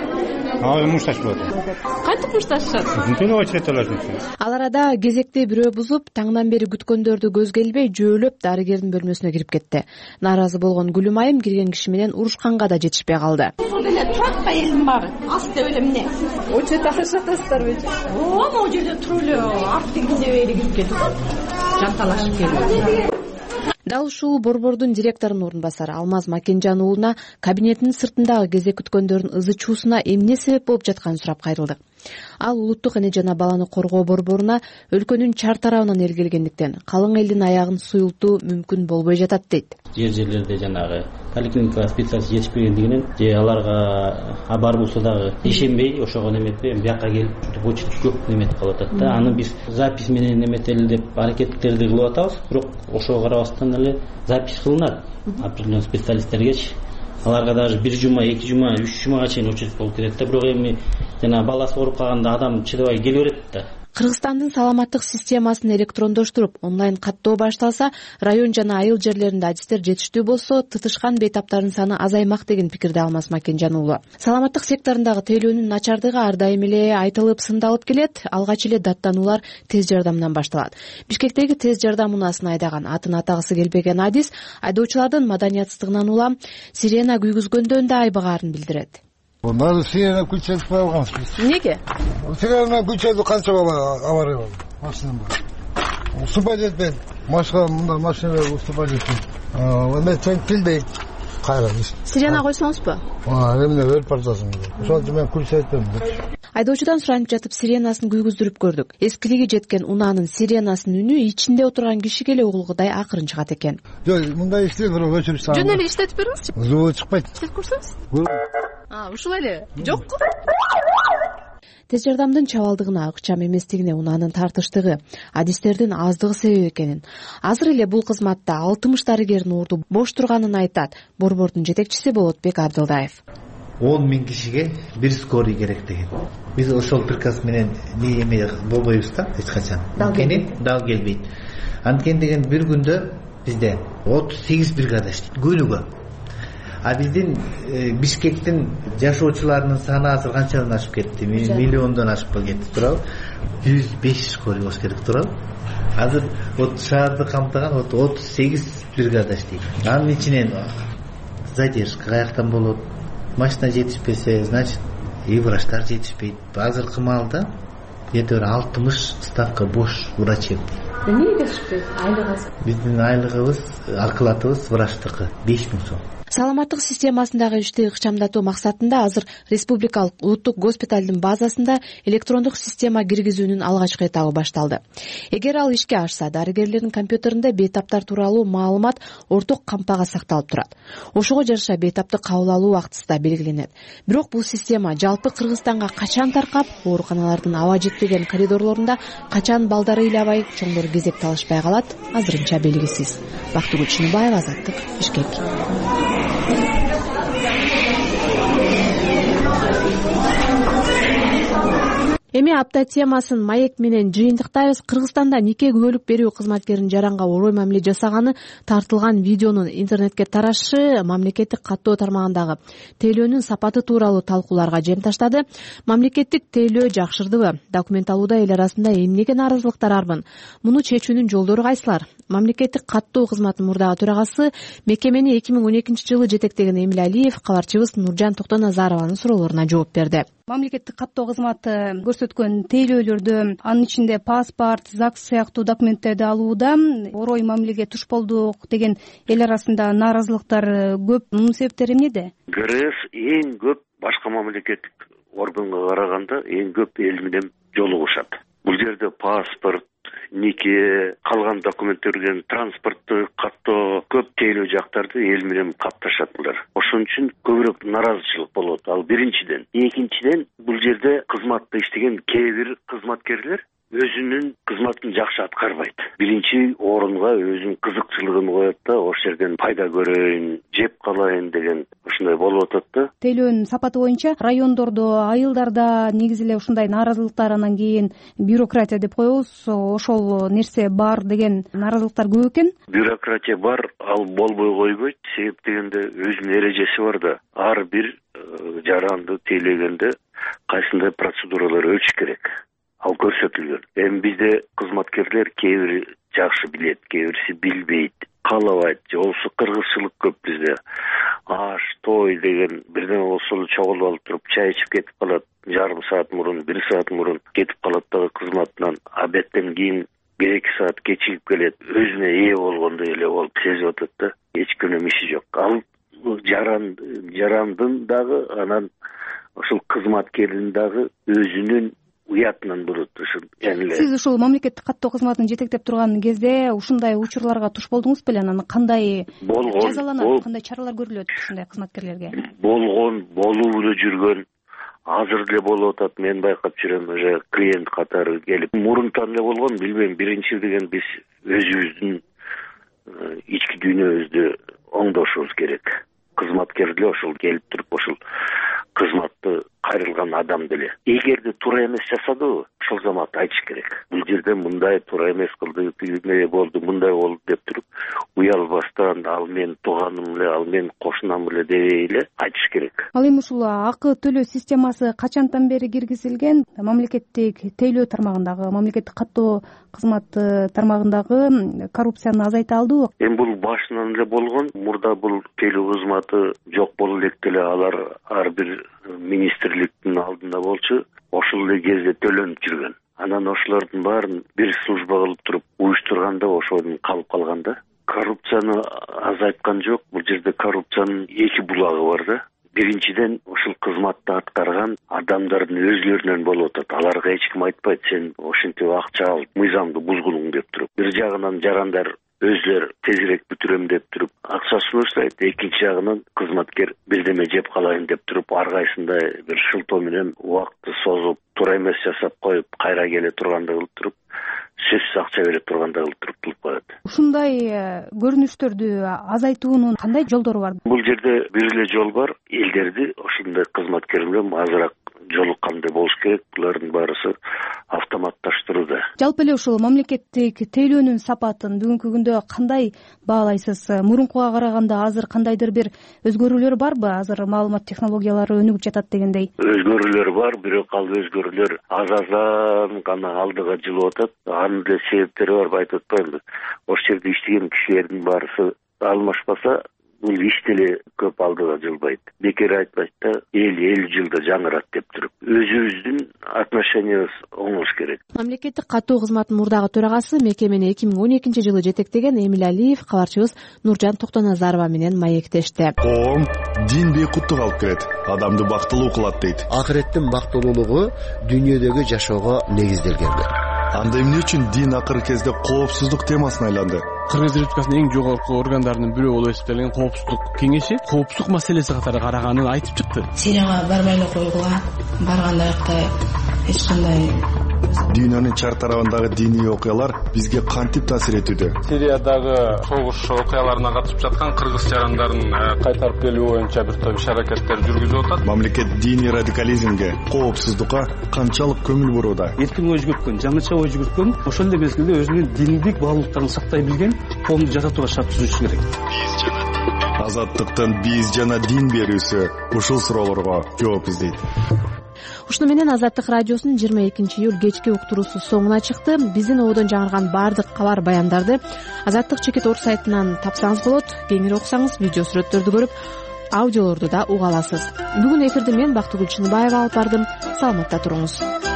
Ал мушташ болот. Кантип мушташат? Мүмкүн очередь аласың. Ал арада кезекти бирөө бузуп, таңдан бери күткөндөрдү көзгө илбей жөөлөп дарыгердин бөлмөсүнө кирип кетти. Нааразы болгон Гүлүм айым кирген киши менен урушканга да жетишпей калды. Турат айылым бар. Аст деп эле эмне? Очередь алышатасыздарбы? Ооба, могу жерде туруп эле арттын бери кирип кетип, жанталашып келди. Дал ушул борбордун директорунун орун басары Алмаз Макенжан уулуна кабинетинин сыртындагы кезек күткөндөрдүн ызы чуусуна эмне себеп болуп жатканын сурап кайрылдык. Ал улуттук эне жана баланы коргоо борборуна өлкөнүн чар тарабынан эл келгендиктен калың элдин аягын суюлтуу мүмкүн болбой жатат дейт. Жер жерлерде жанагы поликлиникага специалист жетишпегендигинен же аларга абар болсо дагы ишенбей ошого неметпей бияка келип очередь көп неметип калып атат да. Аны биз запись менен неметели деп аракеттерди кылып атабыз, бирок ошого карабастан эле запись кылынат определенный специалисттергечи. Аларга даже бир жума, эки жума, үч жумага чейин очередь болуп кетет да. Бирок эми жана баласы ооруп калганда адам чыдабай келе берет да. Кыргызстандын саламаттык системасын электрондоштуруп, онлайн каттоо башталса, район жана айыл жерлеринде адистер жетиштүү болсо, тытышкан бейтаптардын саны азаймак деген пикирде Алмаз Макенжан уулу. Саламаттык секторундагы тейлөөнүн начардыгы ар дайым эле айтылып, сындалып келет. Алгач эле даттануулар тез жардамдан башталат. Бишкектеги тез жардам унаасын айдаган, атын атагысы келбеген адис айдоочулардын маданиятсыздыгынан улам сирена күйгүзгөндөн да айбыгаарын билдирет. Надо сирена күчөтүп койгон. Неге? Сирена күчөтүп канча авария болду. Машина бар. Уступать этпейт. Машина мындай машиналар уступать этпейт. Эме тең келбейт. Кайра. Сирена койсоңузбу? А, эмне өлүп барасың. Ошол үчүн мен күчөтөм. Айдоочудан суранып жатып сиренасын күйгүздүрүп көрдүк. Эскилиги жеткен унаанын сиренасынын үнү ичинде отурган кишиге эле угулгудай акырын чыгат экен. Жок, мындай иштейт, бирок өчүрүп салам. Жөн эле иштетип бериңизчи. Звук чыкпайт. Иштетип көрсөңүз? А, ушул эле. Жокку? Тез жардамдын чабалдыгына, ыкчам эместигине, унаанын тартыштыгы, адистердин аздыгы себеп экенин. Азыр эле бул кызматта алтымыш дарыгердин орду бош турганын айтат борбордун жетекчиси Болотбек Абдылдаев. он миң кишиге бир скорый керек деген. Биз ошол приказ менен не эме болбойбуз да эч качан. Анткени дал келбейт. Анткени деген бир күндө бизде отуз сегиз бригада иштейт күнүгө. А биздин Бишкектин жашоочуларынын саны азыр канчадан ашып кетти? Миллиондон ашып кетти, туурабы? жүз беш скорый болуш керек, туурабы? Азыр вот шаарды камтыган отуз сегиз бригада иштейт. Анын ичинен задержка каяктан болот? Машина жетишпесе, значит, и врачтар жетишпейт. Азыркы маалда где-то алтымыш ставка бош врачей. эмнеге кетишпейт? Айлыгыңыз? Биздин айлыгыбыз, окладыбыз врачтыкы беш миң сом. Саламаттык системасындагы ишти ыкчамдатуу максатында азыр республикалык улуттук госпиталдын базасында электрондук система киргизүүнүн алгачкы этабы башталды. Эгер ал ишке ашса, дарыгерлердин компьютеринде бейтаптар тууралуу маалымат орток кампага сакталып турат. Ошого жараша бейтапты кабыл алуу убактысы да белгиленет. Бирок бул система жалпы Кыргызстанга качан таркап, ооруканалардын аба жетпеген коридорлорунда качан балдары ыйлабай, чоңдор кезек талашпай калат, азырынча белгисиз. Бактыгүл Чыныбаева, Азаттык, Бишкек. Эми апта темасын маек менен жыйынтыктайбыз. Кыргызстанда нике күбөлүк берүү кызматкеринин жаранга орой мамиле жасаганы тартылган видеонун интернетке тарашы мамлекеттик каттоо тармагындагы тейлөөнүн сапаты тууралуу талкууларга жем таштады. Мамлекеттик тейлөө жакшырдыбы? Документ алууда эл арасында эмнеге нааразылыктар арбын? Муну чечүүнүн жолдору кайсылар? Мамлекеттик каттоо кызматынын мурдагы төрагасы мекемени эки миң он экинчи жылы жетектеген Эмил Алиев кабарчыбыз Нуржан Токтоназарованын суроолоруна жооп берди. Мамлекеттик каттоо кызматы көрсөткөн тейлөөлөрдө, анын ичинде паспорт, ЗАГС сыяктуу документтерди алууда орой мамилеге туш болдук деген эл арасында нааразылыктар көп. Мунун себептери эмнеде? ГРС эң көп башка мамлекеттик органга караганда эң көп эл менен жолугушат. Бул жерде паспорт, нике, калган документтерден транспортту каттоо көп тейлөө жактарды эл менен капташат булар. Ошон үчүн көбүрөөк нааразычылык болот. Ал биринчиден. Экинчиден, бул жерде кызматта иштеген кээ бир кызматкерлер өзүнүн кызматын жакшы аткарбайт. Биринчи орунга өзүнүн кызыкчылыгын коет да, ошол жерден пайда көрөйүн, жеп калайын деген ушундай болуп атат да. Тейлөөнүн сапаты боюнча райондордо, айылдарда негизи эле ушундай нааразылыктар, анан кийин бюрократия деп коебуз, ошол нерсе бар деген нааразылыктар көп экен. Бюрократия бар, ал болбой койбойт. Себеп дегенде өзүнүн эрежеси бар да. Ар бир жаранды тейлегенде кайсындай процедуралар өтүш керек. Ал көрсөтүлгөн. Эми бизде кызматкерлер кээ бири жакшы билет, кээ бириси билбейт, каалабайт. Болсо кыргызчылык көп бизде. Аш, той деген бирден болсо чогулуп алып туруп чай ичип кетип калат. Жарым саат мурун, бир саат мурун кетип калат дагы кызматынан. Абеттен кийин бир эки саат кечигип келет. Өзүнө ээ болгондой эле болуп сезип атат да. Эч кимдин иши жок. Ал жаран жарандын дагы, анан ошол кызматкердин дагы өзүнүн уятынан болот. Сиз ушул мамлекеттик каттоо кызматын жетектеп турган кезде ушундай учурларга туш болдуңуз беле? Анан кандай жазаланат, кандай чаралар көрүлөт ушундай кызматкерлерге? Болгон, болуп эле жүргөн, азыр деле болуп атат. Мен байкап жүрөм, уже клиент катары келип. Мурунтан эле болгон, билбейм. Биринчи деген биз өзүбүздүн ички дүйнөбүздү оңдошубуз керек. Кызматкер деле ошол келип туруп ошол кызматты кайрылган адам деле. Эгерде туура эмес жасадыбы, ошол замат айтыш керек. Бул жерде мындай туура эмес кылды, эмне болду, мындай болду деп туруп, уялбастан, ал мен тууганым эле, ал мен кошунам эле дебей эле айтыш керек. Ал эми ушул акы төлөө системасы качантан бери киргизилген? Мамлекеттик тейлөө тармагындагы, мамлекеттик каттоо кызматы тармагындагы коррупцияны азайта алдыбы? Эми бул башынан эле болгон. Мурда бул тейлөө кызматы жок болуп электе эле алар ар бир министрликтин алдында болчу. Ошол эле кезде төлөнүп жүргөн. Анан ошолордун баарын бир служба кылып туруп уюштурганда ошодон калып калганда коррупцияны азайткан жок. Бул жерде коррупциянын эки булагы бар да. Биринчиден ушул кызматты аткарган адамдардын өзлөрүнөн болуп атат. Аларга эч ким айтпайт, сен ошентип акча алып мыйзамды бузгулуң деп туруп. Бир жагынан жарандар өзлөр тезирээк бүтүрөм деп туруп акча сунуштайт. Экинчи жагынан кызматкер бирдеме жеп калайын деп туруп ар кайсында бир шылтоо менен убакытты созуп, туура эмес жасап коюп, кайра келе тургандай кылып туруп, сөзсүз акча бере тургандай кылып туруп кылып коет. Ушундай көрүнүштөрдү азайтуунун кандай жолдору бар? Бул жерде бир эле жол бар. Элдерди ошондой кызматкер менен азыраак жолуккандай болуш керек. Булардын баарысы автоматташтырууда. Жалпы эле ушул мамлекеттик тейлөөнүн сапатын бүгүнкү күндө кандай баалайсыз? Мурункуга караганда азыр кандайдыр бир өзгөрүүлөр барбы? Азыр маалымат технологиялары өнүгүп жатат дегендей. Өзгөрүүлөр бар, бирок ал өзгөрүүлөр аз-аздан гана алдыга жылып атат. Анын деле себептери бар, айтып атпаймынбы? Ошол жерде иштеген кишилердин баарысы алмашпаса, бул иш деле көп алдыга жылбайт. Бекер айтпайт да, эл элүү жылда жаңырат деп туруп. Өзүбүздүн отношениябыз оң болуш керек. Мамлекеттик катуу кызматтын мурдагы төрагасы мекемени эки миң он экинчи жылы жетектеген Эмиль Алиев кабарчыбыз Нуржан Токтоназарова менен маектешти. Коом дин бейкуттук алып келет, адамды бактылуу кылат дейт. Акыреттин бактылуулугу дүйнөдөгү жашоого негизделгендир. Анда эмне үчүн дин акыркы кезде коопсуздук темасына айланды? Кыргыз Республикасынын эң жогорку органдарынын бирөө болуп эсептелген коопсуздук кеңеши коопсуздук маселеси катары караганын айтып чыкты. Сирияга барбай эле койгула, барганда аякта эч кандай Дүйнөнүн чар тарабындагы диний окуялар бизге кантип таасир этүүдө? Сириядагы согуш окуяларына катышып жаткан кыргыз жарандарын кайтарып келүү боюнча бир топ иш-аракеттер жүргүзүп атат. Мамлекет диний радикализмге, коопсуздукка канчалык көңүл бурууда? Эркин ой жүгүрткөн, жаңыча ой жүгүрткөн, ошол эле мезгилде өзүнүн диндик баалуулуктарын сактай билген коомду жасатууга шарт түзүш керек. Азаттыктын биз жана дин берүүсү ушул суроолорго жооп издейт. Ушуну менен Азаттык радиосунун жыйырма экинчи июль кечки уктуруусу соңуна чыкты. Биздин ободон жаңырган баардык кабар баяндарды Азаттык чекит орг сайтынан тапсаңыз болот. Кеңири окусаңыз, видео сүрөттөрдү көрүп, аудиолорду да уга аласыз. Бүгүн эфирди мен Бактыгүл Чыныбаева алып бардым. Саламатта туруңуз.